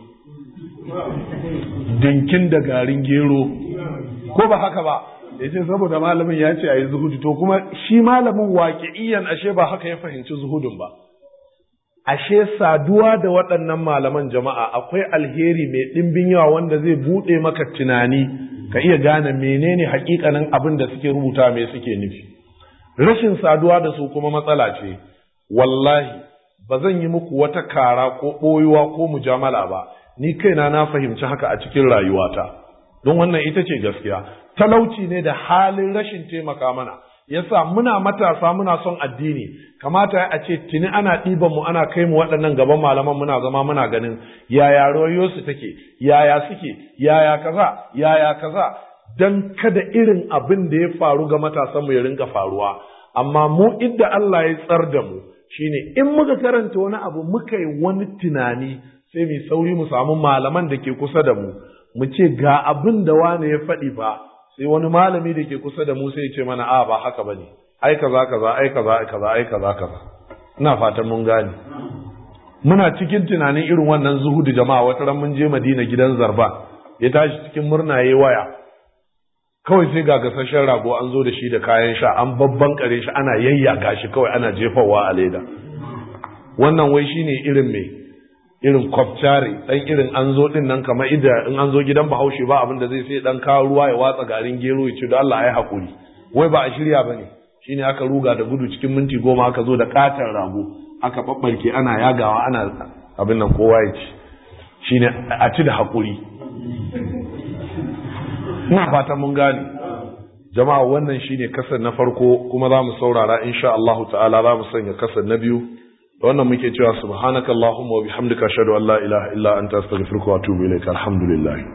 dinkin da garin gero ko ba haka ba, yace saboda malamin ya ce ayi zuhudu, to kuma shi malamin waƙi'iyan ashe ba haka ya fahimci zuhudun ba. Ashe saduwa da waɗannan malaman jama'a akwai alheri mai ɗimbin yawa wanda zai buɗe maka tunani ka iya gane menene hakikanin abin da suke rubuta me suke nufi. Rashin saduwa da su kuma matsala ce. Wallahi ba zan yi muku wata kara ko ɓoyuwa ko mujamala ba, ni kaina na fahimci haka a cikin rayuwata, don wannan ita ce gaskiya. Talauci ne da halin rashin taimaka mana yasa muna matasa muna son addini, kamata a ce tuni ana ɗiban mu ana kai mu waɗannan gaban malaman muna zama muna ganin yaya rayuwarsu take, yaya suke, yaya kaza yaya kaza, dan kada irin abin da ya faru ga matasan mu ya rinka faruwa. Amma mu idda Allah ya tsar da mu shine in muka karanta wani abu muka yi wani tunani sai mu sauri mu samu malaman da ke kusa da mu mu ce ga abin da wani ya faɗi fa, sai wani malami da ke kusa da mu sai ya ce mana a ba haka bane, ai kaza kaza ai kaza ai kaza ai kaza kaza. Ina fatan mun gane. Muna cikin tunanin irin wannan zuhudu jama'a, wata ran mun je Madina gidan Zarba, ya tashi cikin murna yayi waya, kawai sai ga gasasshen rago an zo da shi da kayan sha an babban kare shi ana yayyaga shi kawai ana jefawa a leda. Wannan wai shine irin me irin kwafcare dan irin an zo din nan kamar ida in an zo gidan Bahaushe ba abin da zai sai dan kawo ruwa ya watsa garin gero ya ce da Allah ai hakuri, wai ba a shirya bane. Shine aka ruga da gudu cikin minti goma aka zo da katar rago aka babbarke ana yagawa ana abin nan kowa ya ci, shine a ci da hakuri. Ina fatan mun gane jama'a, wannan shine kasar na farko kuma za mu saurara insha Allah ta'ala za mu sanya kasar na biyu. Da wannan muke cewa subhanakallahumma wa bihamdika ashhadu an la ilaha illa anta astaghfiruka wa atubu ilaik. Alhamdulillah.